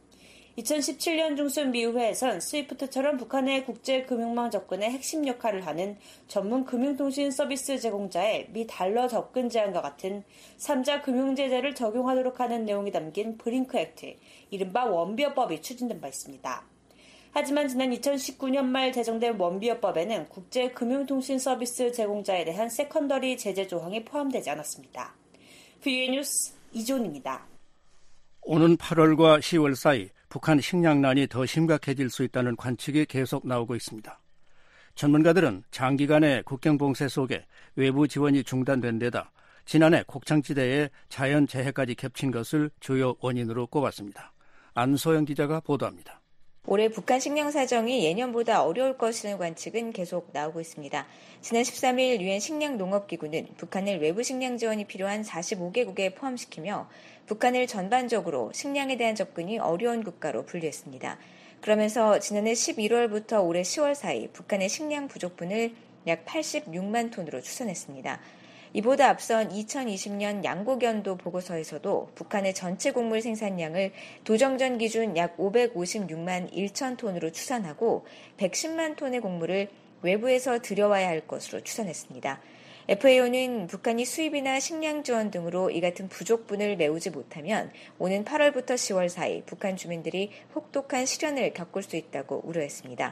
2017년 중순 미 의회에선 스위프트처럼 북한의 국제 금융망 접근에 핵심 역할을 하는 전문 금융통신 서비스 제공자의 미 달러 접근 제한과 같은 3자 금융제재를 적용하도록 하는 내용이 담긴 브링크 액트, 이른바 원비어법이 추진된 바 있습니다. 하지만 지난 2019년 말 제정된 원비어법에는 국제 금융통신 서비스 제공자에 대한 세컨더리 제재 조항이 포함되지 않았습니다. VOA 뉴스 이존입니다. 오는 8월과 10월 사이 북한 식량난이 더 심각해질 수 있다는 관측이 계속 나오고 있습니다. 전문가들은 장기간의 국경 봉쇄 속에 외부 지원이 중단된 데다 지난해 곡창지대에 자연재해까지 겹친 것을 주요 원인으로 꼽았습니다. 안소영 기자가 보도합니다. 올해 북한 식량 사정이 예년보다 어려울 것이라는 관측은 계속 나오고 있습니다. 지난 13일 유엔 식량농업기구는 북한을 외부 식량 지원이 필요한 45개국에 포함시키며 북한을 전반적으로 식량에 대한 접근이 어려운 국가로 분류했습니다. 그러면서 지난해 11월부터 올해 10월 사이 북한의 식량 부족분을 약 86만 톤으로 추산했습니다. 이보다 앞선 2020년 양곡연도 보고서에서도 북한의 전체 곡물 생산량을 도정전 기준 약 556만 1천 톤으로 추산하고 110만 톤의 곡물을 외부에서 들여와야 할 것으로 추산했습니다. FAO는 북한이 수입이나 식량 지원 등으로 이 같은 부족분을 메우지 못하면 오는 8월부터 10월 사이 북한 주민들이 혹독한 시련을 겪을 수 있다고 우려했습니다.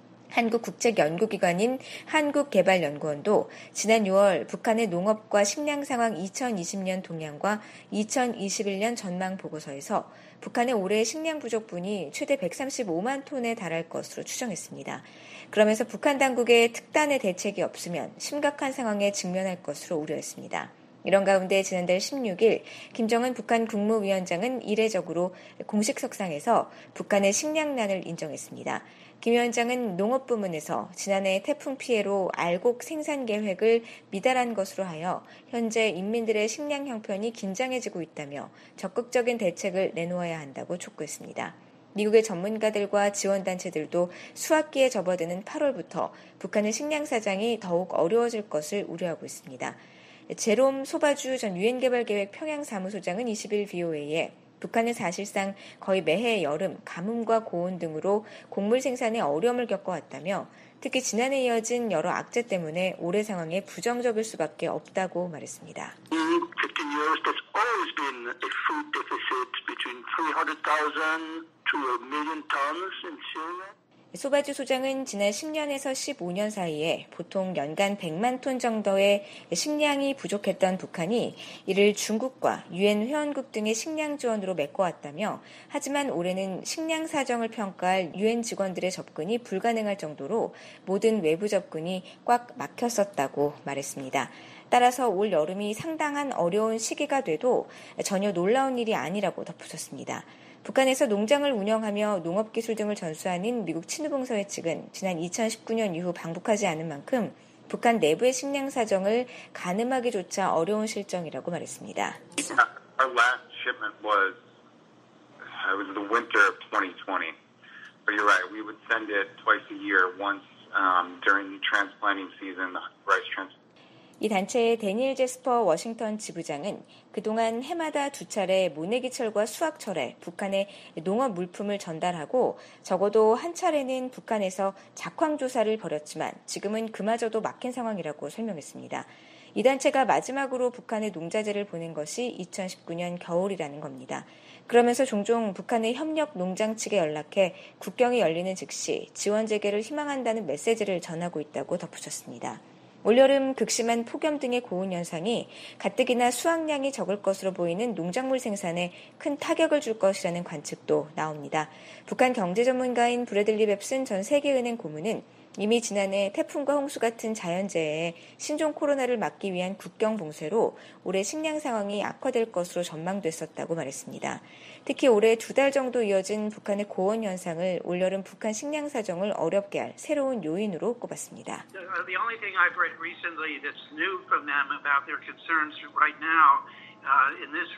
한국국책연구기관인 한국개발연구원도 지난 6월 북한의 농업과 식량 상황 2020년 동향과 2021년 전망 보고서에서 북한의 올해 식량 부족분이 최대 135만 톤에 달할 것으로 추정했습니다. 그러면서 북한 당국의 특단의 대책이 없으면 심각한 상황에 직면할 것으로 우려했습니다. 이런 가운데 지난달 16일 김정은 북한 국무위원장은 이례적으로 공식석상에서 북한의 식량난을 인정했습니다. 김 위원장은 농업부문에서 지난해 태풍 피해로 알곡 생산 계획을 미달한 것으로 하여 현재 인민들의 식량 형편이 긴장해지고 있다며 적극적인 대책을 내놓아야 한다고 촉구했습니다. 미국의 전문가들과 지원단체들도 수학기에 접어드는 8월부터 북한의 식량 사정이 더욱 어려워질 것을 우려하고 있습니다. 제롬 소바주 전 유엔개발계획 평양사무소장은 20일 VOA에 북한은 사실상 거의 매해 여름 가뭄과 고온 등으로 곡물 생산에 어려움을 겪어왔다며 특히 지난해 이어진 여러 악재 때문에 올해 상황에 부정적일 수밖에 없다고 말했습니다. 소바주 소장은 지난 10년에서 15년 사이에 보통 연간 100만 톤 정도의 식량이 부족했던 북한이 이를 중국과 유엔 회원국 등의 식량 지원으로 메꿔왔다며 하지만 올해는 식량 사정을 평가할 유엔 직원들의 접근이 불가능할 정도로 모든 외부 접근이 꽉 막혔었다고 말했습니다. 따라서 올 여름이 상당한 어려운 시기가 돼도 전혀 놀라운 일이 아니라고 덧붙였습니다. 북한에서 농장을 운영하며 농업기술 등을 전수하는 미국 친우봉사회 측은 지난 2019년 이후 방북하지 않은 만큼 북한 내부의 식량 사정을 가늠하기조차 어려운 실정이라고 말했습니다. Our last shipment was the winter of 2020. But you're right, we would send it twice a year, once during the transplanting season, the rice transplanting. 이 단체의 데니엘 제스퍼 워싱턴 지부장은 그동안 해마다 2차례 모내기철과 수확철에 북한에 농업 물품을 전달하고 적어도 한 차례는 북한에서 작황 조사를 벌였지만 지금은 그마저도 막힌 상황이라고 설명했습니다. 이 단체가 마지막으로 북한에 농자재를 보낸 것이 2019년 겨울이라는 겁니다. 그러면서 종종 북한의 협력 농장 측에 연락해 국경이 열리는 즉시 지원 재개를 희망한다는 메시지를 전하고 있다고 덧붙였습니다. 올여름 극심한 폭염 등의 고온 현상이 가뜩이나 수확량이 적을 것으로 보이는 농작물 생산에 큰 타격을 줄 것이라는 관측도 나옵니다. 북한 경제 전문가인 브래들리 뱁슨 전 세계은행 고문은 이미 지난해 태풍과 홍수 같은 자연재해에 신종 코로나를 막기 위한 국경 봉쇄로 올해 식량 상황이 악화될 것으로 전망됐었다고 말했습니다. 특히 올해 2달 정도 이어진 북한의 고온 현상을 올여름 북한 식량 사정을 어렵게 할 새로운 요인으로 꼽았습니다. The only thing I've read recently that's new from them about their concerns right now in this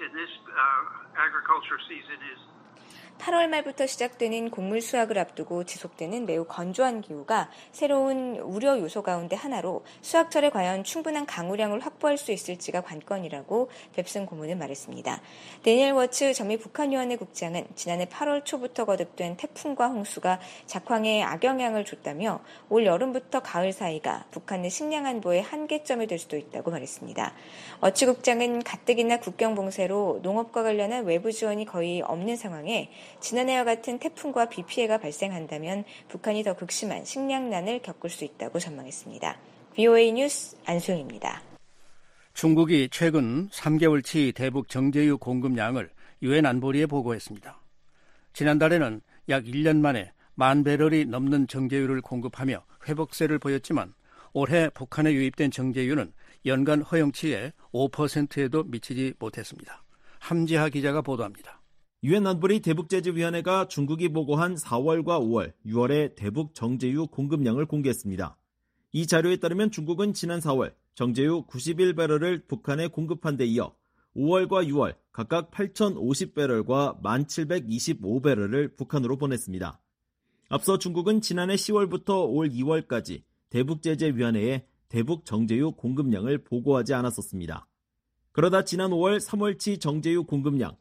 agriculture season is 8월 말부터 시작되는 곡물 수확을 앞두고 지속되는 매우 건조한 기후가 새로운 우려 요소 가운데 하나로 수확철에 과연 충분한 강우량을 확보할 수 있을지가 관건이라고 뱁슨 고문은 말했습니다. 데니엘 워츠 전미 북한위원회 국장은 지난해 8월 초부터 거듭된 태풍과 홍수가 작황에 악영향을 줬다며 올 여름부터 가을 사이가 북한의 식량 안보의 한계점이 될 수도 있다고 말했습니다. 워츠 국장은 가뜩이나 국경 봉쇄로 농업과 관련한 외부 지원이 거의 없는 상황에 지난해와 같은 태풍과 비 피해가 발생한다면 북한이 더 극심한 식량난을 겪을 수 있다고 전망했습니다. VOA 뉴스 안수영입니다. 중국이 최근 3개월치 대북 정제유 공급량을 유엔 안보리에 보고했습니다. 지난달에는 약 1년 만에 10,000배럴이 넘는 정제유를 공급하며 회복세를 보였지만 올해 북한에 유입된 정제유는 연간 허용치의 5%에도 미치지 못했습니다. 함지하 기자가 보도합니다. 유엔 안보리 대북제재위원회가 중국이 보고한 4월과 5월, 6월의 대북 정제유 공급량을 공개했습니다. 이 자료에 따르면 중국은 지난 4월 정제유 91배럴을 북한에 공급한 데 이어 5월과 6월 각각 8,050배럴과 1,725배럴을 북한으로 보냈습니다. 앞서 중국은 지난해 10월부터 올 2월까지 대북제재위원회에 대북 정제유 공급량을 보고하지 않았었습니다. 그러다 지난 5월 3월치 정제유 공급량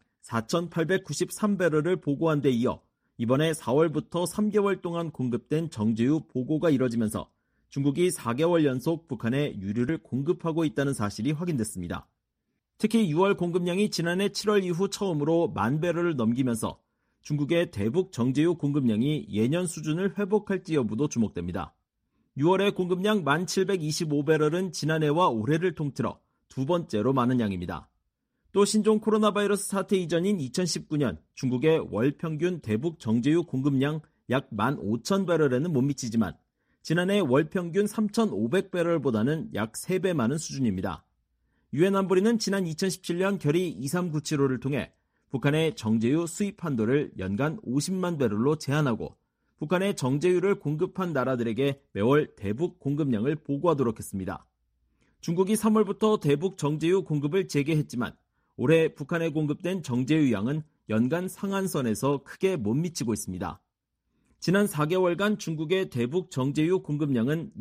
4,893배럴을 보고한 데 이어 이번에 4월부터 3개월 동안 공급된 정제유 보고가 이뤄지면서 중국이 4개월 연속 북한에 유류를 공급하고 있다는 사실이 확인됐습니다. 특히 6월 공급량이 지난해 7월 이후 처음으로 10,000배럴을 넘기면서 중국의 대북 정제유 공급량이 예년 수준을 회복할지 여부도 주목됩니다. 6월의 공급량 1,725배럴은 지난해와 올해를 통틀어 두 번째로 많은 양입니다. 또 신종 코로나 바이러스 사태 이전인 2019년 중국의 월 평균 대북 정제유 공급량 약 15,000배럴에는 못 미치지만 지난해 월 평균 3,500배럴보다는 약 3배 많은 수준입니다. 유엔 안보리는 지난 2017년 결의 2397호를 통해 북한의 정제유 수입 한도를 연간 50만 배럴로 제한하고 북한의 정제유를 공급한 나라들에게 매월 대북 공급량을 보고하도록 했습니다. 중국이 3월부터 대북 정제유 공급을 재개했지만 올해 북한에 공급된 정제유 양은 연간 상한선에서 크게 못 미치고 있습니다. 지난 4개월간 중국의 대북 정제유 공급량은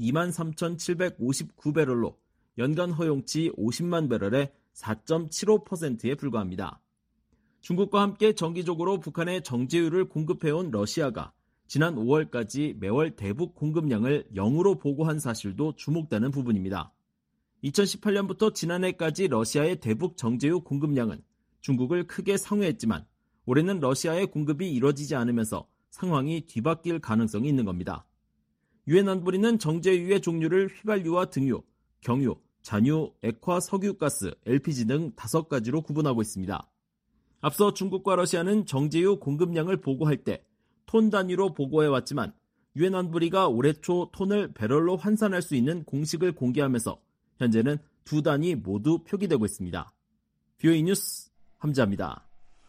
23,759배럴로 연간 허용치 50만 배럴의 4.75%에 불과합니다. 중국과 함께 정기적으로 북한에 정제유를 공급해온 러시아가 지난 5월까지 매월 대북 공급량을 0으로 보고한 사실도 주목되는 부분입니다. 2018년부터 지난해까지 러시아의 대북 정제유 공급량은 중국을 크게 상회했지만 올해는 러시아의 공급이 이뤄지지 않으면서 상황이 뒤바뀔 가능성이 있는 겁니다. 유엔 안보리는 정제유의 종류를 휘발유와 등유, 경유, 잔유, 액화 석유가스, LPG 등 5가지로 구분하고 있습니다. 앞서 중국과 러시아는 정제유 공급량을 보고할 때 톤 단위로 보고해왔지만 유엔 안보리가 올해 초 톤을 배럴로 환산할 수 있는 공식을 공개하면서 현재는 두 단위 모두 표기되고 있습니다. VOA 뉴스 함자입니다.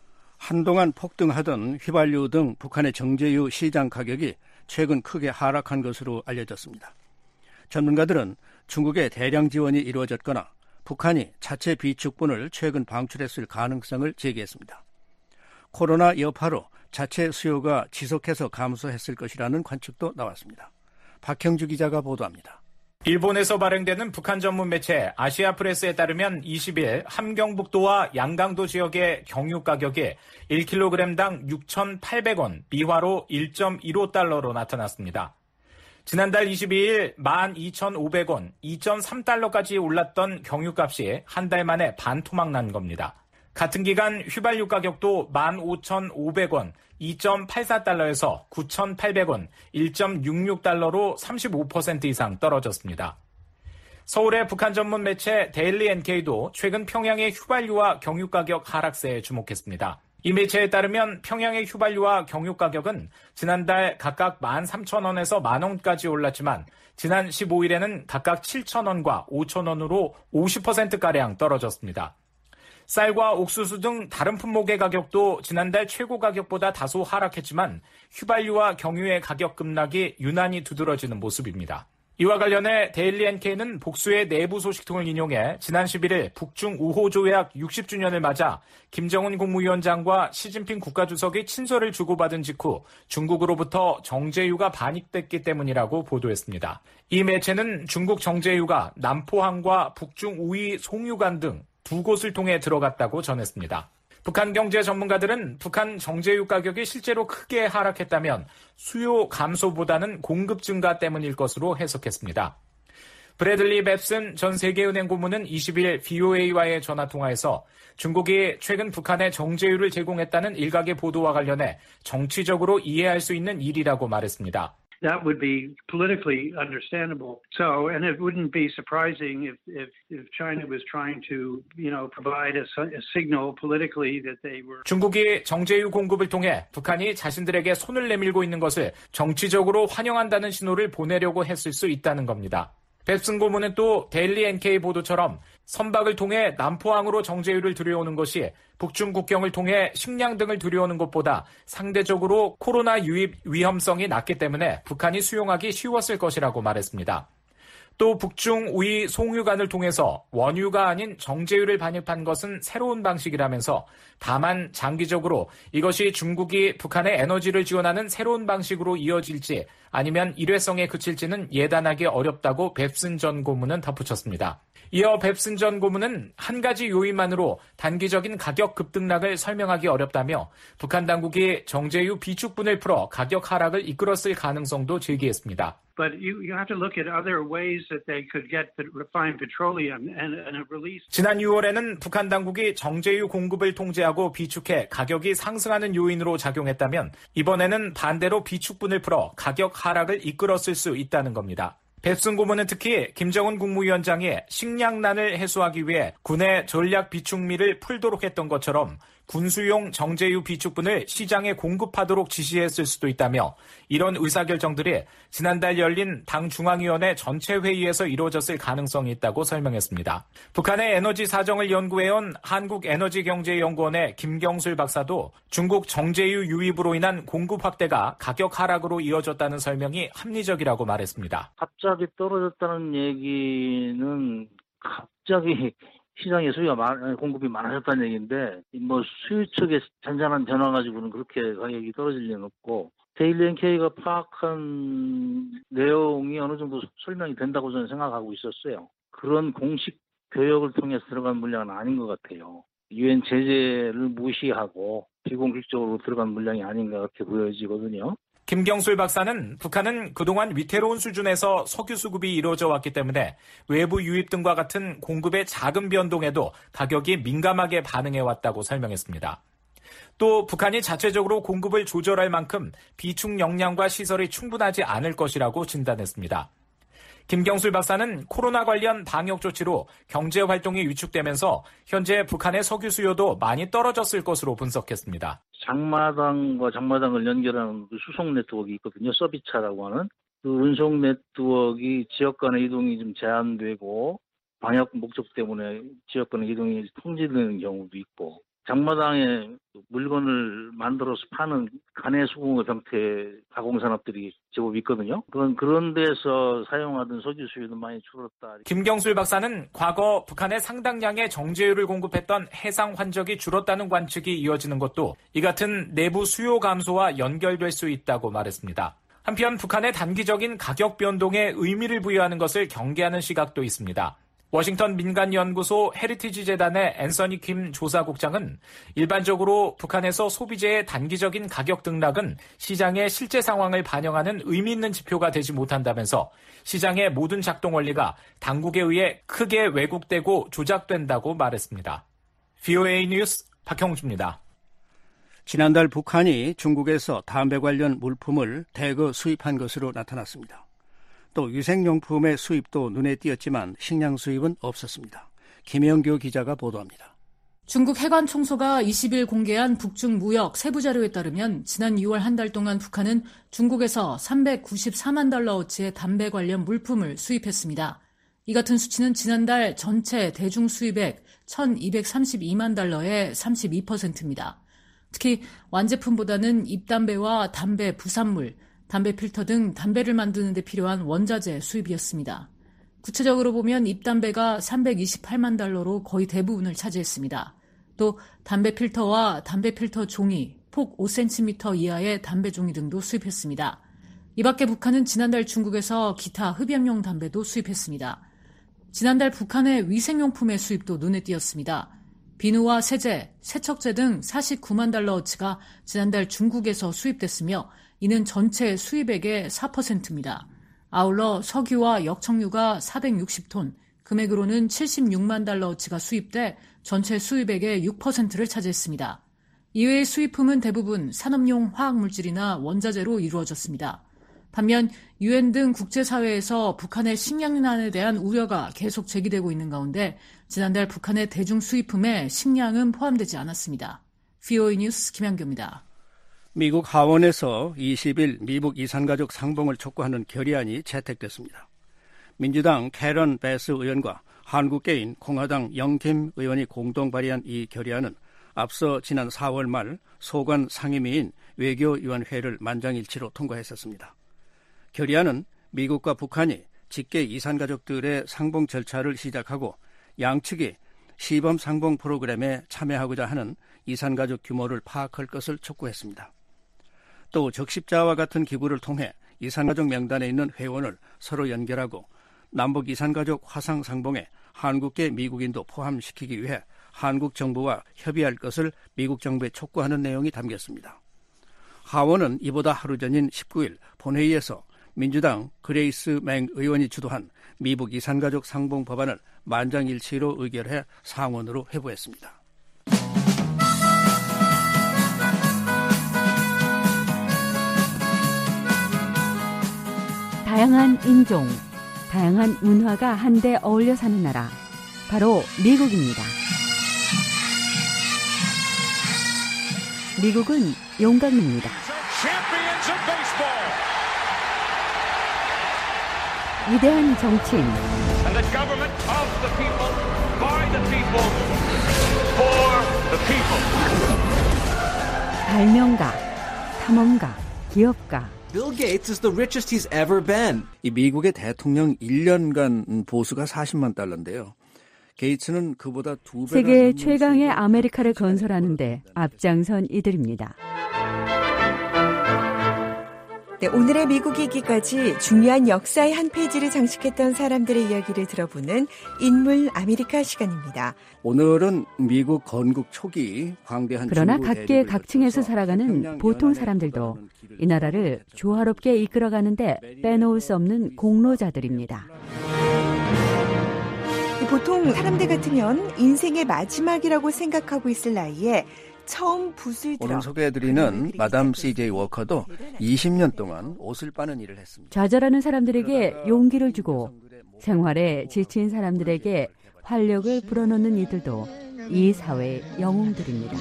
한동안 폭등하던 휘발유 등 북한의 정제유 시장 가격이 최근 크게 하락한 것으로 알려졌습니다. 전문가들은 중국의 대량 지원이 이루어졌거나 북한이 자체 비축분을 최근 방출했을 가능성을 제기했습니다. 코로나 여파로 자체 수요가 지속해서 감소했을 것이라는 관측도 나왔습니다. 박형주 기자가 보도합니다. 일본에서 발행되는 북한 전문 매체 아시아프레스에 따르면 20일 함경북도와 양강도 지역의 경유 가격이 1kg당 6,800원, 미화로 1.15달러로 나타났습니다. 지난달 22일 12,500원, 2.3달러까지 올랐던 경유값이 한 달 만에 반토막 난 겁니다. 같은 기간 휘발유 가격도 15,500원, 2.84달러에서 9,800원, 1.66달러로 35% 이상 떨어졌습니다. 서울의 북한 전문 매체 데일리 NK도 최근 평양의 휘발유와 경유 가격 하락세에 주목했습니다. 이 매체에 따르면 평양의 휘발유와 경유 가격은 지난달 각각 13,000원에서 만원까지 올랐지만 지난 15일에는 각각 7,000원과 5,000원으로 50%가량 떨어졌습니다. 쌀과 옥수수 등 다른 품목의 가격도 지난달 최고 가격보다 다소 하락했지만 휘발유와 경유의 가격 급락이 유난히 두드러지는 모습입니다. 이와 관련해 데일리 NK는 복수의 내부 소식통을 인용해 지난 11일 북중 우호 조약 60주년을 맞아 김정은 국무위원장과 시진핑 국가주석이 친서를 주고받은 직후 중국으로부터 정제유가 반입됐기 때문이라고 보도했습니다. 이 매체는 중국 정제유가 남포항과 북중 우이 송유관 등 두 곳을 통해 들어갔다고 전했습니다. 북한 경제 전문가들은 북한 정제유 가격이 실제로 크게 하락했다면 수요 감소보다는 공급 증가 때문일 것으로 해석했습니다. 브래들리 뱁슨 전 세계은행 고문은 20일 VOA와의 전화통화에서 중국이 최근 북한에 정제유를 제공했다는 일각의 보도와 관련해 정치적으로 이해할 수 있는 일이라고 말했습니다. That would be politically understandable. So, and it wouldn't be surprising if China was trying to, provide a signal politically that they were. 중국이 정제유 공급을 통해 북한이 자신들에게 손을 내밀고 있는 것을 정치적으로 환영한다는 신호를 보내려고 했을 수 있다는 겁니다. 뱁슨 고문은 또 데일리 NK 보도처럼 선박을 통해 남포항으로 정제유를 들여오는 것이 북중 국경을 통해 식량 등을 들여오는 것보다 상대적으로 코로나 유입 위험성이 낮기 때문에 북한이 수용하기 쉬웠을 것이라고 말했습니다. 또 북중 우이 송유관을 통해서 원유가 아닌 정제유를 반입한 것은 새로운 방식이라면서 다만 장기적으로 이것이 중국이 북한의 에너지를 지원하는 새로운 방식으로 이어질지 아니면 일회성에 그칠지는 예단하기 어렵다고 뱁슨 전 고문은 덧붙였습니다. 이어 뱁슨 전 고문은 한 가지 요인만으로 단기적인 가격 급등락을 설명하기 어렵다며 북한 당국이 정제유 비축분을 풀어 가격 하락을 이끌었을 가능성도 제기했습니다. But you have to look at other ways that they could get refined petroleum and a release. 지난 6월에는 북한 당국이 정제유 공급을 통제하고 비축해 가격이 상승하는 요인으로 작용했다면 이번에는 반대로 비축분을 풀어 가격 하락을 이끌었을 수 있다는 겁니다. 뱁슨 고문은 특히 김정은 국무위원장이 식량난을 해소하기 위해 군의 전략 비축미를 풀도록 했던 것처럼 군수용 정제유 비축분을 시장에 공급하도록 지시했을 수도 있다며 이런 의사결정들이 지난달 열린 당 중앙위원회 전체 회의에서 이루어졌을 가능성이 있다고 설명했습니다. 북한의 에너지 사정을 연구해온 한국에너지경제연구원의 김경술 박사도 중국 정제유 유입으로 인한 공급 확대가 가격 하락으로 이어졌다는 설명이 합리적이라고 말했습니다. 갑자기 떨어졌다는 얘기는 갑자기 시장에 공급이 많아졌다는 얘기인데 뭐 수요 측의 잔잔한 변화 가지고는 그렇게 가격이 떨어질 리는 없고 데일리 NK가 파악한 내용이 어느 정도 설명이 된다고 저는 생각하고 있었어요. 그런 공식 교역을 통해서 들어간 물량은 아닌 것 같아요. 유엔 제재를 무시하고 비공식적으로 들어간 물량이 아닌가 그렇게 보여지거든요. 김경술 박사는 북한은 그동안 위태로운 수준에서 석유 수급이 이루어져 왔기 때문에 외부 유입 등과 같은 공급의 작은 변동에도 가격이 민감하게 반응해왔다고 설명했습니다. 또 북한이 자체적으로 공급을 조절할 만큼 비축 역량과 시설이 충분하지 않을 것이라고 진단했습니다. 김경술 박사는 코로나 관련 방역 조치로 경제 활동이 위축되면서 현재 북한의 석유 수요도 많이 떨어졌을 것으로 분석했습니다. 장마당과 장마당을 연결하는 그 수송 네트워크가 있거든요. 서비차라고 하는 그 운송 네트워크가 지역 간의 이동이 좀 제한되고 방역 목적 때문에 지역 간의 이동이 통제되는 경우도 있고 장마당에 물건을 만들어서 파는 간의 수공업 형태 가공산업들이 제법 있거든요. 그런 데서 사용하던 석유 수요도 많이 줄었다. 김경술 박사는 과거 북한에 상당량의 정제유를 공급했던 해상 환적이 줄었다는 관측이 이어지는 것도 이 같은 내부 수요 감소와 연결될 수 있다고 말했습니다. 한편 북한의 단기적인 가격 변동에 의미를 부여하는 것을 경계하는 시각도 있습니다. 워싱턴 민간연구소 헤리티지 재단의 앤서니 킴 조사국장은 일반적으로 북한에서 소비재의 단기적인 가격 등락은 시장의 실제 상황을 반영하는 의미 있는 지표가 되지 못한다면서 시장의 모든 작동 원리가 당국에 의해 크게 왜곡되고 조작된다고 말했습니다. VOA 뉴스 박형주입니다. 지난달 북한이 중국에서 담배 관련 물품을 대거 수입한 것으로 나타났습니다. 또 위생용품의 수입도 눈에 띄었지만 식량 수입은 없었습니다. 김영교 기자가 보도합니다. 중국 해관총소가 20일 공개한 북중 무역 세부 자료에 따르면 지난 6월 한 달 동안 북한은 중국에서 394만 달러어치의 담배 관련 물품을 수입했습니다. 이 같은 수치는 지난달 전체 대중 수입액 1,232만 달러의 32%입니다. 특히 완제품보다는 입담배와 담배 부산물, 담배 필터 등 담배를 만드는 데 필요한 원자재 수입이었습니다. 구체적으로 보면 입담배가 328만 달러로 거의 대부분을 차지했습니다. 또 담배 필터와 담배 필터 종이, 폭 5cm 이하의 담배 종이 등도 수입했습니다. 이 밖에 북한은 지난달 중국에서 기타 흡연용 담배도 수입했습니다. 지난달 북한의 위생용품의 수입도 눈에 띄었습니다. 비누와 세제, 세척제 등 49만 달러어치가 지난달 중국에서 수입됐으며 이는 전체 수입액의 4%입니다. 아울러 석유와 역청유가 460톤, 금액으로는 76만 달러어치가 수입돼 전체 수입액의 6%를 차지했습니다. 이외의 수입품은 대부분 산업용 화학물질이나 원자재로 이루어졌습니다. 반면 유엔 등 국제사회에서 북한의 식량난에 대한 우려가 계속 제기되고 있는 가운데 지난달 북한의 대중 수입품에 식량은 포함되지 않았습니다. VOA 뉴스 김양교입니다. 미국 하원에서 20일 미국 이산가족 상봉을 촉구하는 결의안이 채택됐습니다. 민주당 캐런 베스 의원과 한국계인 공화당 영김 의원이 공동 발의한 이 결의안은 앞서 지난 4월 말 소관 상임위인 외교위원회를 만장일치로 통과했었습니다. 결의안은 미국과 북한이 직계 이산가족들의 상봉 절차를 시작하고 양측이 시범 상봉 프로그램에 참여하고자 하는 이산가족 규모를 파악할 것을 촉구했습니다. 또 적십자와 같은 기구를 통해 이산가족 명단에 있는 회원을 서로 연결하고 남북 이산가족 화상 상봉에 한국계 미국인도 포함시키기 위해 한국 정부와 협의할 것을 미국 정부에 촉구하는 내용이 담겼습니다. 하원은 이보다 하루 전인 19일 본회의에서 민주당 그레이스 맹 의원이 주도한 미국 이산가족 상봉 법안을 만장일치로 의결해 상원으로 회부했습니다. 다양한 인종, 다양한 문화가 한데 어울려 사는 나라, 바로 미국입니다. 미국은 용감입니다. 위대한 정치인, 발명가, 탐험가, 기업가. Bill Gates is the richest he's ever been. 이 미국의 대통령 1년간 보수가 $40만 달러인데요. 게이츠는 그보다 2배가 세계 최강의 아메리카를 건설하는데 앞장선 이들입니다. 네, 오늘의 미국이 있기까지 중요한 역사의 한 페이지를 장식했던 사람들의 이야기를 들어보는 인물 아메리카 시간입니다. 오늘은 미국 건국 초기 광대한 그러나 각계 각층에서 살아가는 보통 사람들도 이 나라를 조화롭게 이끌어가는데 빼놓을 수 없는 공로자들입니다. 보통 사람들 같으면 인생의 마지막이라고 생각하고 있을 나이에 처음 붓을 들어 오늘 소개해드리는 마담 CJ 워커도 20년 동안 옷을 빠는 일을 했습니다. 좌절하는 사람들에게 용기를 주고 생활에 지친 사람들에게 활력을 불어넣는 이들도 이 사회의 영웅들입니다.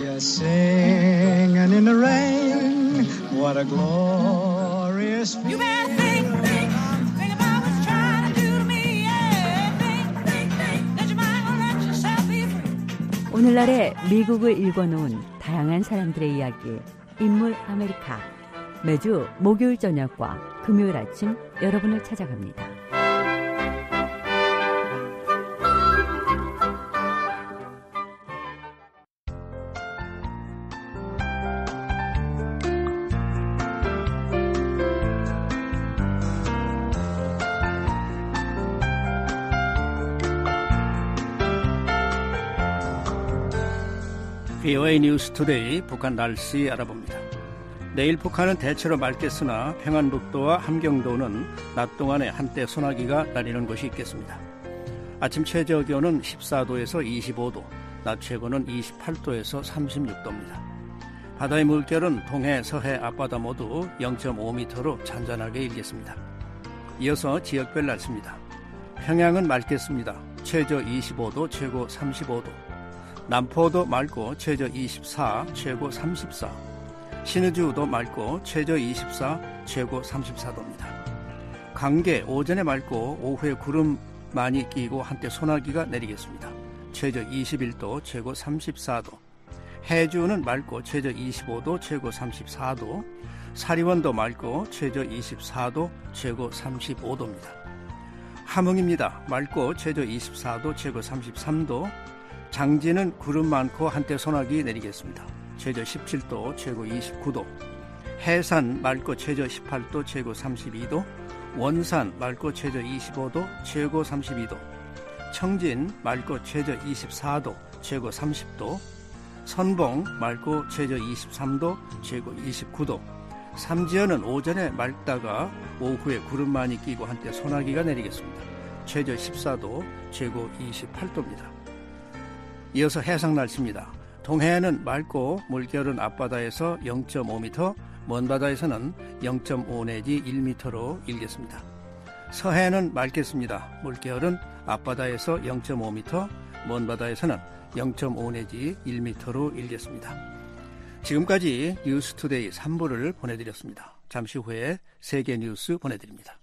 오늘날의 미국을 읽어놓은 다양한 사람들의 이야기, 인물 아메리카. 매주 목요일 저녁과 금요일 아침 여러분을 찾아갑니다. VOA 뉴스 투데이 북한 날씨 알아봅니다. 내일 북한은 대체로 맑겠으나 평안북도와 함경도는 낮 동안에 한때 소나기가 내리는 곳이 있겠습니다. 아침 최저 기온은 14도에서 25도, 낮 최고는 28도에서 36도입니다. 바다의 물결은 동해, 서해, 앞바다 모두 0.5m로 잔잔하게 일겠습니다. 이어서 지역별 날씨입니다. 평양은 맑겠습니다. 최저 25도, 최고 35도. 남포도 맑고 최저 24, 최고 34. 신의주도 맑고 최저 24, 최고 34도입니다. 강계 오전에 맑고 오후에 구름 많이 끼고 한때 소나기가 내리겠습니다. 최저 21도, 최고 34도. 해주는 맑고 최저 25도, 최고 34도. 사리원도 맑고 최저 24도, 최고 35도입니다. 함흥입니다. 맑고 최저 24도, 최고 33도. 장진은 구름 많고 한때 소나기 내리겠습니다. 최저 17도, 최고 29도. 해산 맑고 최저 18도, 최고 32도. 원산 맑고 최저 25도, 최고 32도. 청진 맑고 최저 24도, 최고 30도. 선봉 맑고 최저 23도, 최고 29도. 삼지연은 오전에 맑다가 오후에 구름 많이 끼고 한때 소나기가 내리겠습니다. 최저 14도, 최고 28도입니다. 이어서 해상 날씨입니다. 동해안은 맑고 물결은 앞바다에서 0.5m, 먼바다에서는 0.5 내지 1m로 일겠습니다. 서해는 맑겠습니다. 물결은 앞바다에서 0.5m, 먼바다에서는 0.5 내지 1m로 일겠습니다. 지금까지 뉴스투데이 3부를 보내드렸습니다. 잠시 후에 세계 뉴스 보내드립니다.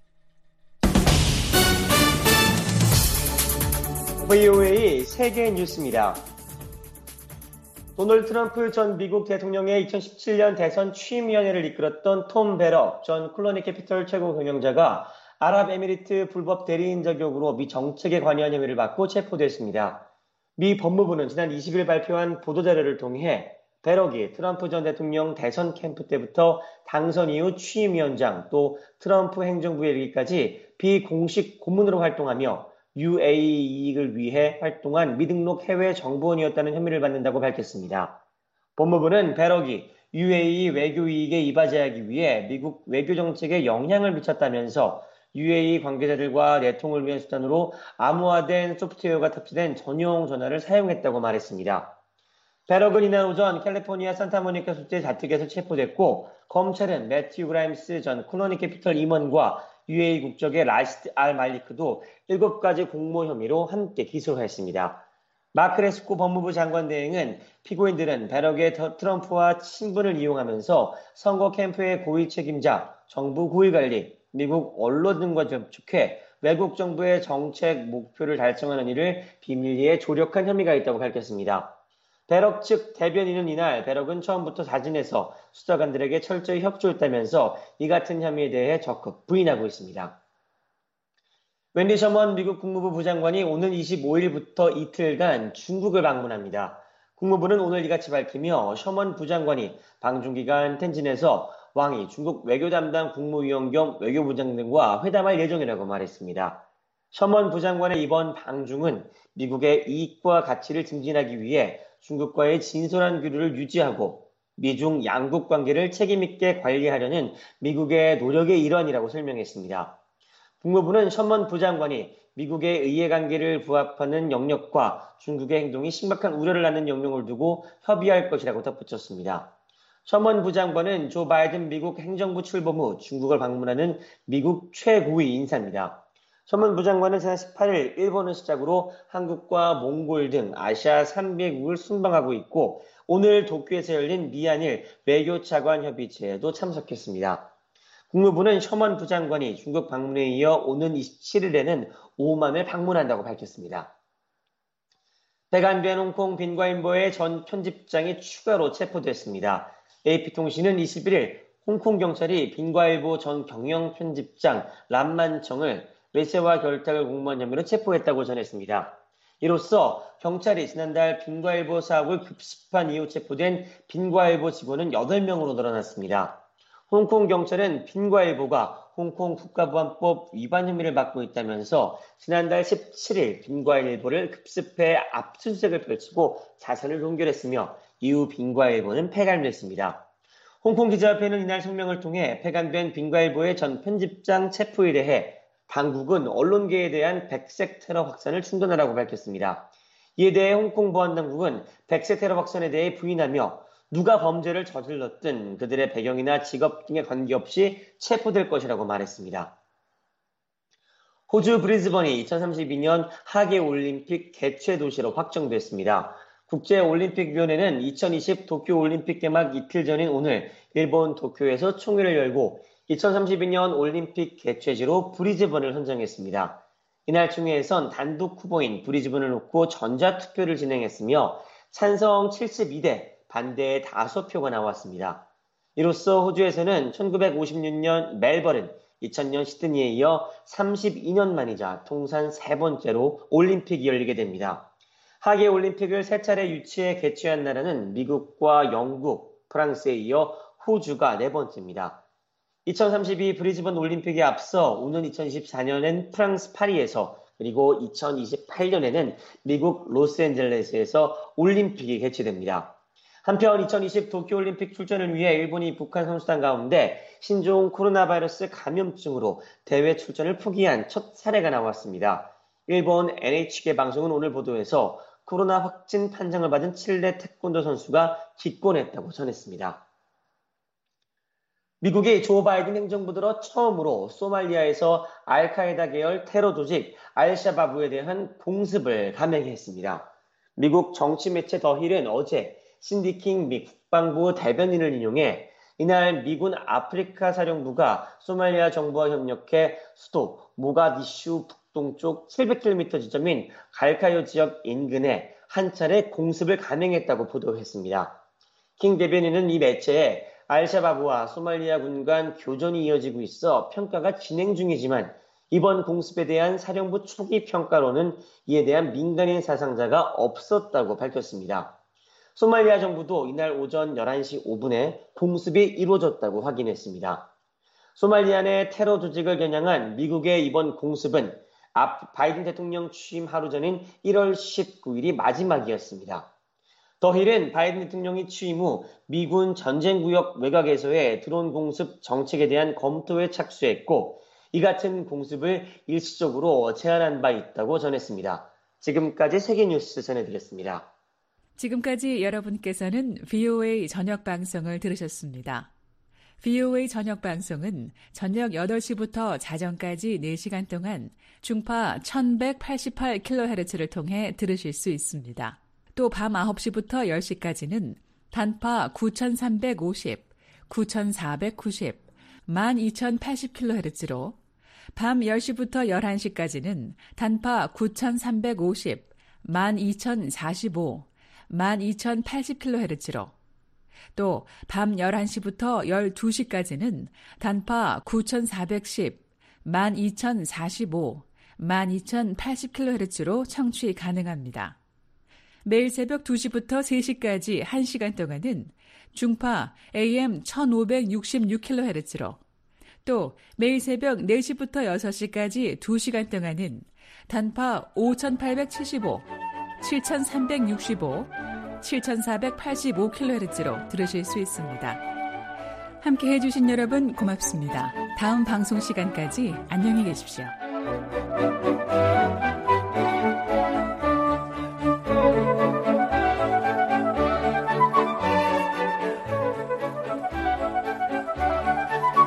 VOA 세계 뉴스입니다. 도널드 트럼프 전 미국 대통령의 2017년 대선 취임위원회를 이끌었던 톰 베럭 전 클로니 캐피털 최고 경영자가 아랍에미리트 불법 대리인 자격으로 미 정책에 관여한 혐의를 받고 체포됐습니다. 미 법무부는 지난 20일 발표한 보도자료를 통해 베럭이 트럼프 전 대통령 대선 캠프 때부터 당선 이후 취임위원장 또 트럼프 행정부에 이르기까지 비공식 고문으로 활동하며 UAE 이익을 위해 활동한 미등록 해외 정보원이었다는 혐의를 받는다고 밝혔습니다. 법무부는 베럭이 UAE 외교 이익에 이바지하기 위해 미국 외교 정책에 영향을 미쳤다면서 UAE 관계자들과 내통을 위한 수단으로 암호화된 소프트웨어가 탑재된 전용 전화를 사용했다고 말했습니다. 베럭은 이날 오전 캘리포니아 산타모니카 소재 자택에서 체포됐고 검찰은 매튜 그라임스 전 클로니 캐피털 임원과 UAE 국적의 라시드 알 말리크도 7가지 공모 혐의로 함께 기소했습니다. 마크 레스코 법무부 장관 대행은 피고인들은 베럭의 트럼프와 친분을 이용하면서 선거 캠프의 고위 책임자, 정부 고위 관리, 미국 언론 등과 접촉해 외국 정부의 정책 목표를 달성하는 일을 비밀리에 조력한 혐의가 있다고 밝혔습니다. 베럭 측 대변인은 이날 베럭은 처음부터 자진해서 수사관들에게 철저히 협조했다면서 이 같은 혐의에 대해 적극 부인하고 있습니다. 웬디 셔먼 미국 국무부 부장관이 오는 25일부터 이틀간 중국을 방문합니다. 국무부는 오늘 이같이 밝히며 셔먼 부장관이 방중기간 텐진에서 왕이 중국 외교 담당 국무위원 겸 외교부장 등과 회담할 예정이라고 말했습니다. 셔먼 부장관의 이번 방중은 미국의 이익과 가치를 증진하기 위해 중국과의 진솔한 교류를 유지하고 미중 양국 관계를 책임있게 관리하려는 미국의 노력의 일환이라고 설명했습니다. 국무부는 셔먼 부장관이 미국의 이해관계를 부합하는 영역과 중국의 행동이 심각한 우려를 낳는 영역을 두고 협의할 것이라고 덧붙였습니다. 셔먼 부장관은 조 바이든 미국 행정부 출범 후 중국을 방문하는 미국 최고위 인사입니다. 셔먼 부장관은 지난 18일 일본을 시작으로 한국과 몽골 등 아시아 3개국을 순방하고 있고 오늘 도쿄에서 열린 미한일 외교차관 협의체에도 참석했습니다. 국무부는 셔먼 부장관이 중국 방문에 이어 오는 27일에는 오만을 방문한다고 밝혔습니다. 백안된 홍콩 빈과일보의 전 편집장이 추가로 체포됐습니다. AP통신은 21일 홍콩 경찰이 빈과일보 전 경영 편집장 람만청을 외세와 결탁을 공모한 혐의로 체포했다고 전했습니다. 이로써 경찰이 지난달 빈과일보 사업을 급습한 이후 체포된 빈과일보 직원은 8명으로 늘어났습니다. 홍콩 경찰은 빈과일보가 홍콩 국가보안법 위반 혐의를 받고 있다면서 지난달 17일 빈과일보를 급습해 압수수색을 펼치고 자산을 동결했으며 이후 빈과일보는 폐간됐습니다. 홍콩 기자협회는 이날 성명을 통해 폐간된 빈과일보의 전 편집장 체포에 대해 당국은 언론계에 대한 백색 테러 확산을 충돌하라고 밝혔습니다. 이에 대해 홍콩 보안당국은 백색 테러 확산에 대해 부인하며 누가 범죄를 저질렀든 그들의 배경이나 직업 등에 관계없이 체포될 것이라고 말했습니다. 호주 브리즈번이 2032년 하계올림픽 개최 도시로 확정됐습니다. 국제올림픽위원회는 2020 도쿄올림픽 개막 이틀 전인 오늘 일본 도쿄에서 총회를 열고 2032년 올림픽 개최지로 브리즈번을 선정했습니다. 이날 총회에선 단독 후보인 브리즈번을 놓고 전자투표를 진행했으며 찬성 72대, 반대 5표가 나왔습니다. 이로써 호주에서는 1956년 멜버른, 2000년 시드니에 이어 32년 만이자 통산 3번째로 올림픽이 열리게 됩니다. 하계올림픽을 3차례 유치해 개최한 나라는 미국과 영국, 프랑스에 이어 호주가 4번째입니다. 2032 브리즈번 올림픽에 앞서 오는 2024년엔 프랑스 파리에서 그리고 2028년에는 미국 로스앤젤레스에서 올림픽이 개최됩니다. 한편 2020 도쿄올림픽 출전을 위해 일본이 북한 선수단 가운데 신종 코로나 바이러스 감염증으로 대회 출전을 포기한 첫 사례가 나왔습니다. 일본 NHK 방송은 오늘 보도에서 코로나 확진 판정을 받은 칠레 태권도 선수가 기권했다고 전했습니다. 미국이 조 바이든 행정부 들어 처음으로 소말리아에서 알카에다 계열 테러 조직 알샤바브에 대한 공습을 감행했습니다. 미국 정치 매체 더 힐은 어제 신디 킹 미 국방부 대변인을 인용해 이날 미군 아프리카 사령부가 소말리아 정부와 협력해 수도 모가디슈 북동쪽 700km 지점인 갈카요 지역 인근에 한 차례 공습을 감행했다고 보도했습니다. 킹 대변인은 이 매체에 알샤바브와 소말리아 군 간 교전이 이어지고 있어 평가가 진행 중이지만 이번 공습에 대한 사령부 초기 평가로는 이에 대한 민간인 사상자가 없었다고 밝혔습니다. 소말리아 정부도 이날 오전 11시 5분에 공습이 이루어졌다고 확인했습니다. 소말리아 내 테러 조직을 겨냥한 미국의 이번 공습은 바이든 대통령 취임 하루 전인 1월 19일이 마지막이었습니다. 더 힐은 바이든 대통령이 취임 후 미군 전쟁구역 외곽에서의 드론 공습 정책에 대한 검토에 착수했고 이 같은 공습을 일시적으로 제한한 바 있다고 전했습니다. 지금까지 세계뉴스 전해드렸습니다. 지금까지 여러분께서는 VOA 저녁 방송을 들으셨습니다. VOA 저녁 방송은 저녁 8시부터 자정까지 4시간 동안 중파 1188kHz를 통해 들으실 수 있습니다. 또 밤 9시부터 10시까지는 단파 9350, 9490, 12080kHz로 밤 10시부터 11시까지는 단파 9350, 12045, 12080kHz로 또 밤 11시부터 12시까지는 단파 9410, 12045, 12,080kHz로 청취 가능합니다. 매일 새벽 2시부터 3시까지 1시간 동안은 중파 AM 1566kHz로 또 매일 새벽 4시부터 6시까지 2시간 동안은 단파 5875, 7365, 7485kHz로 들으실 수 있습니다. 함께 해주신 여러분 고맙습니다. 다음 방송 시간까지 안녕히 계십시오.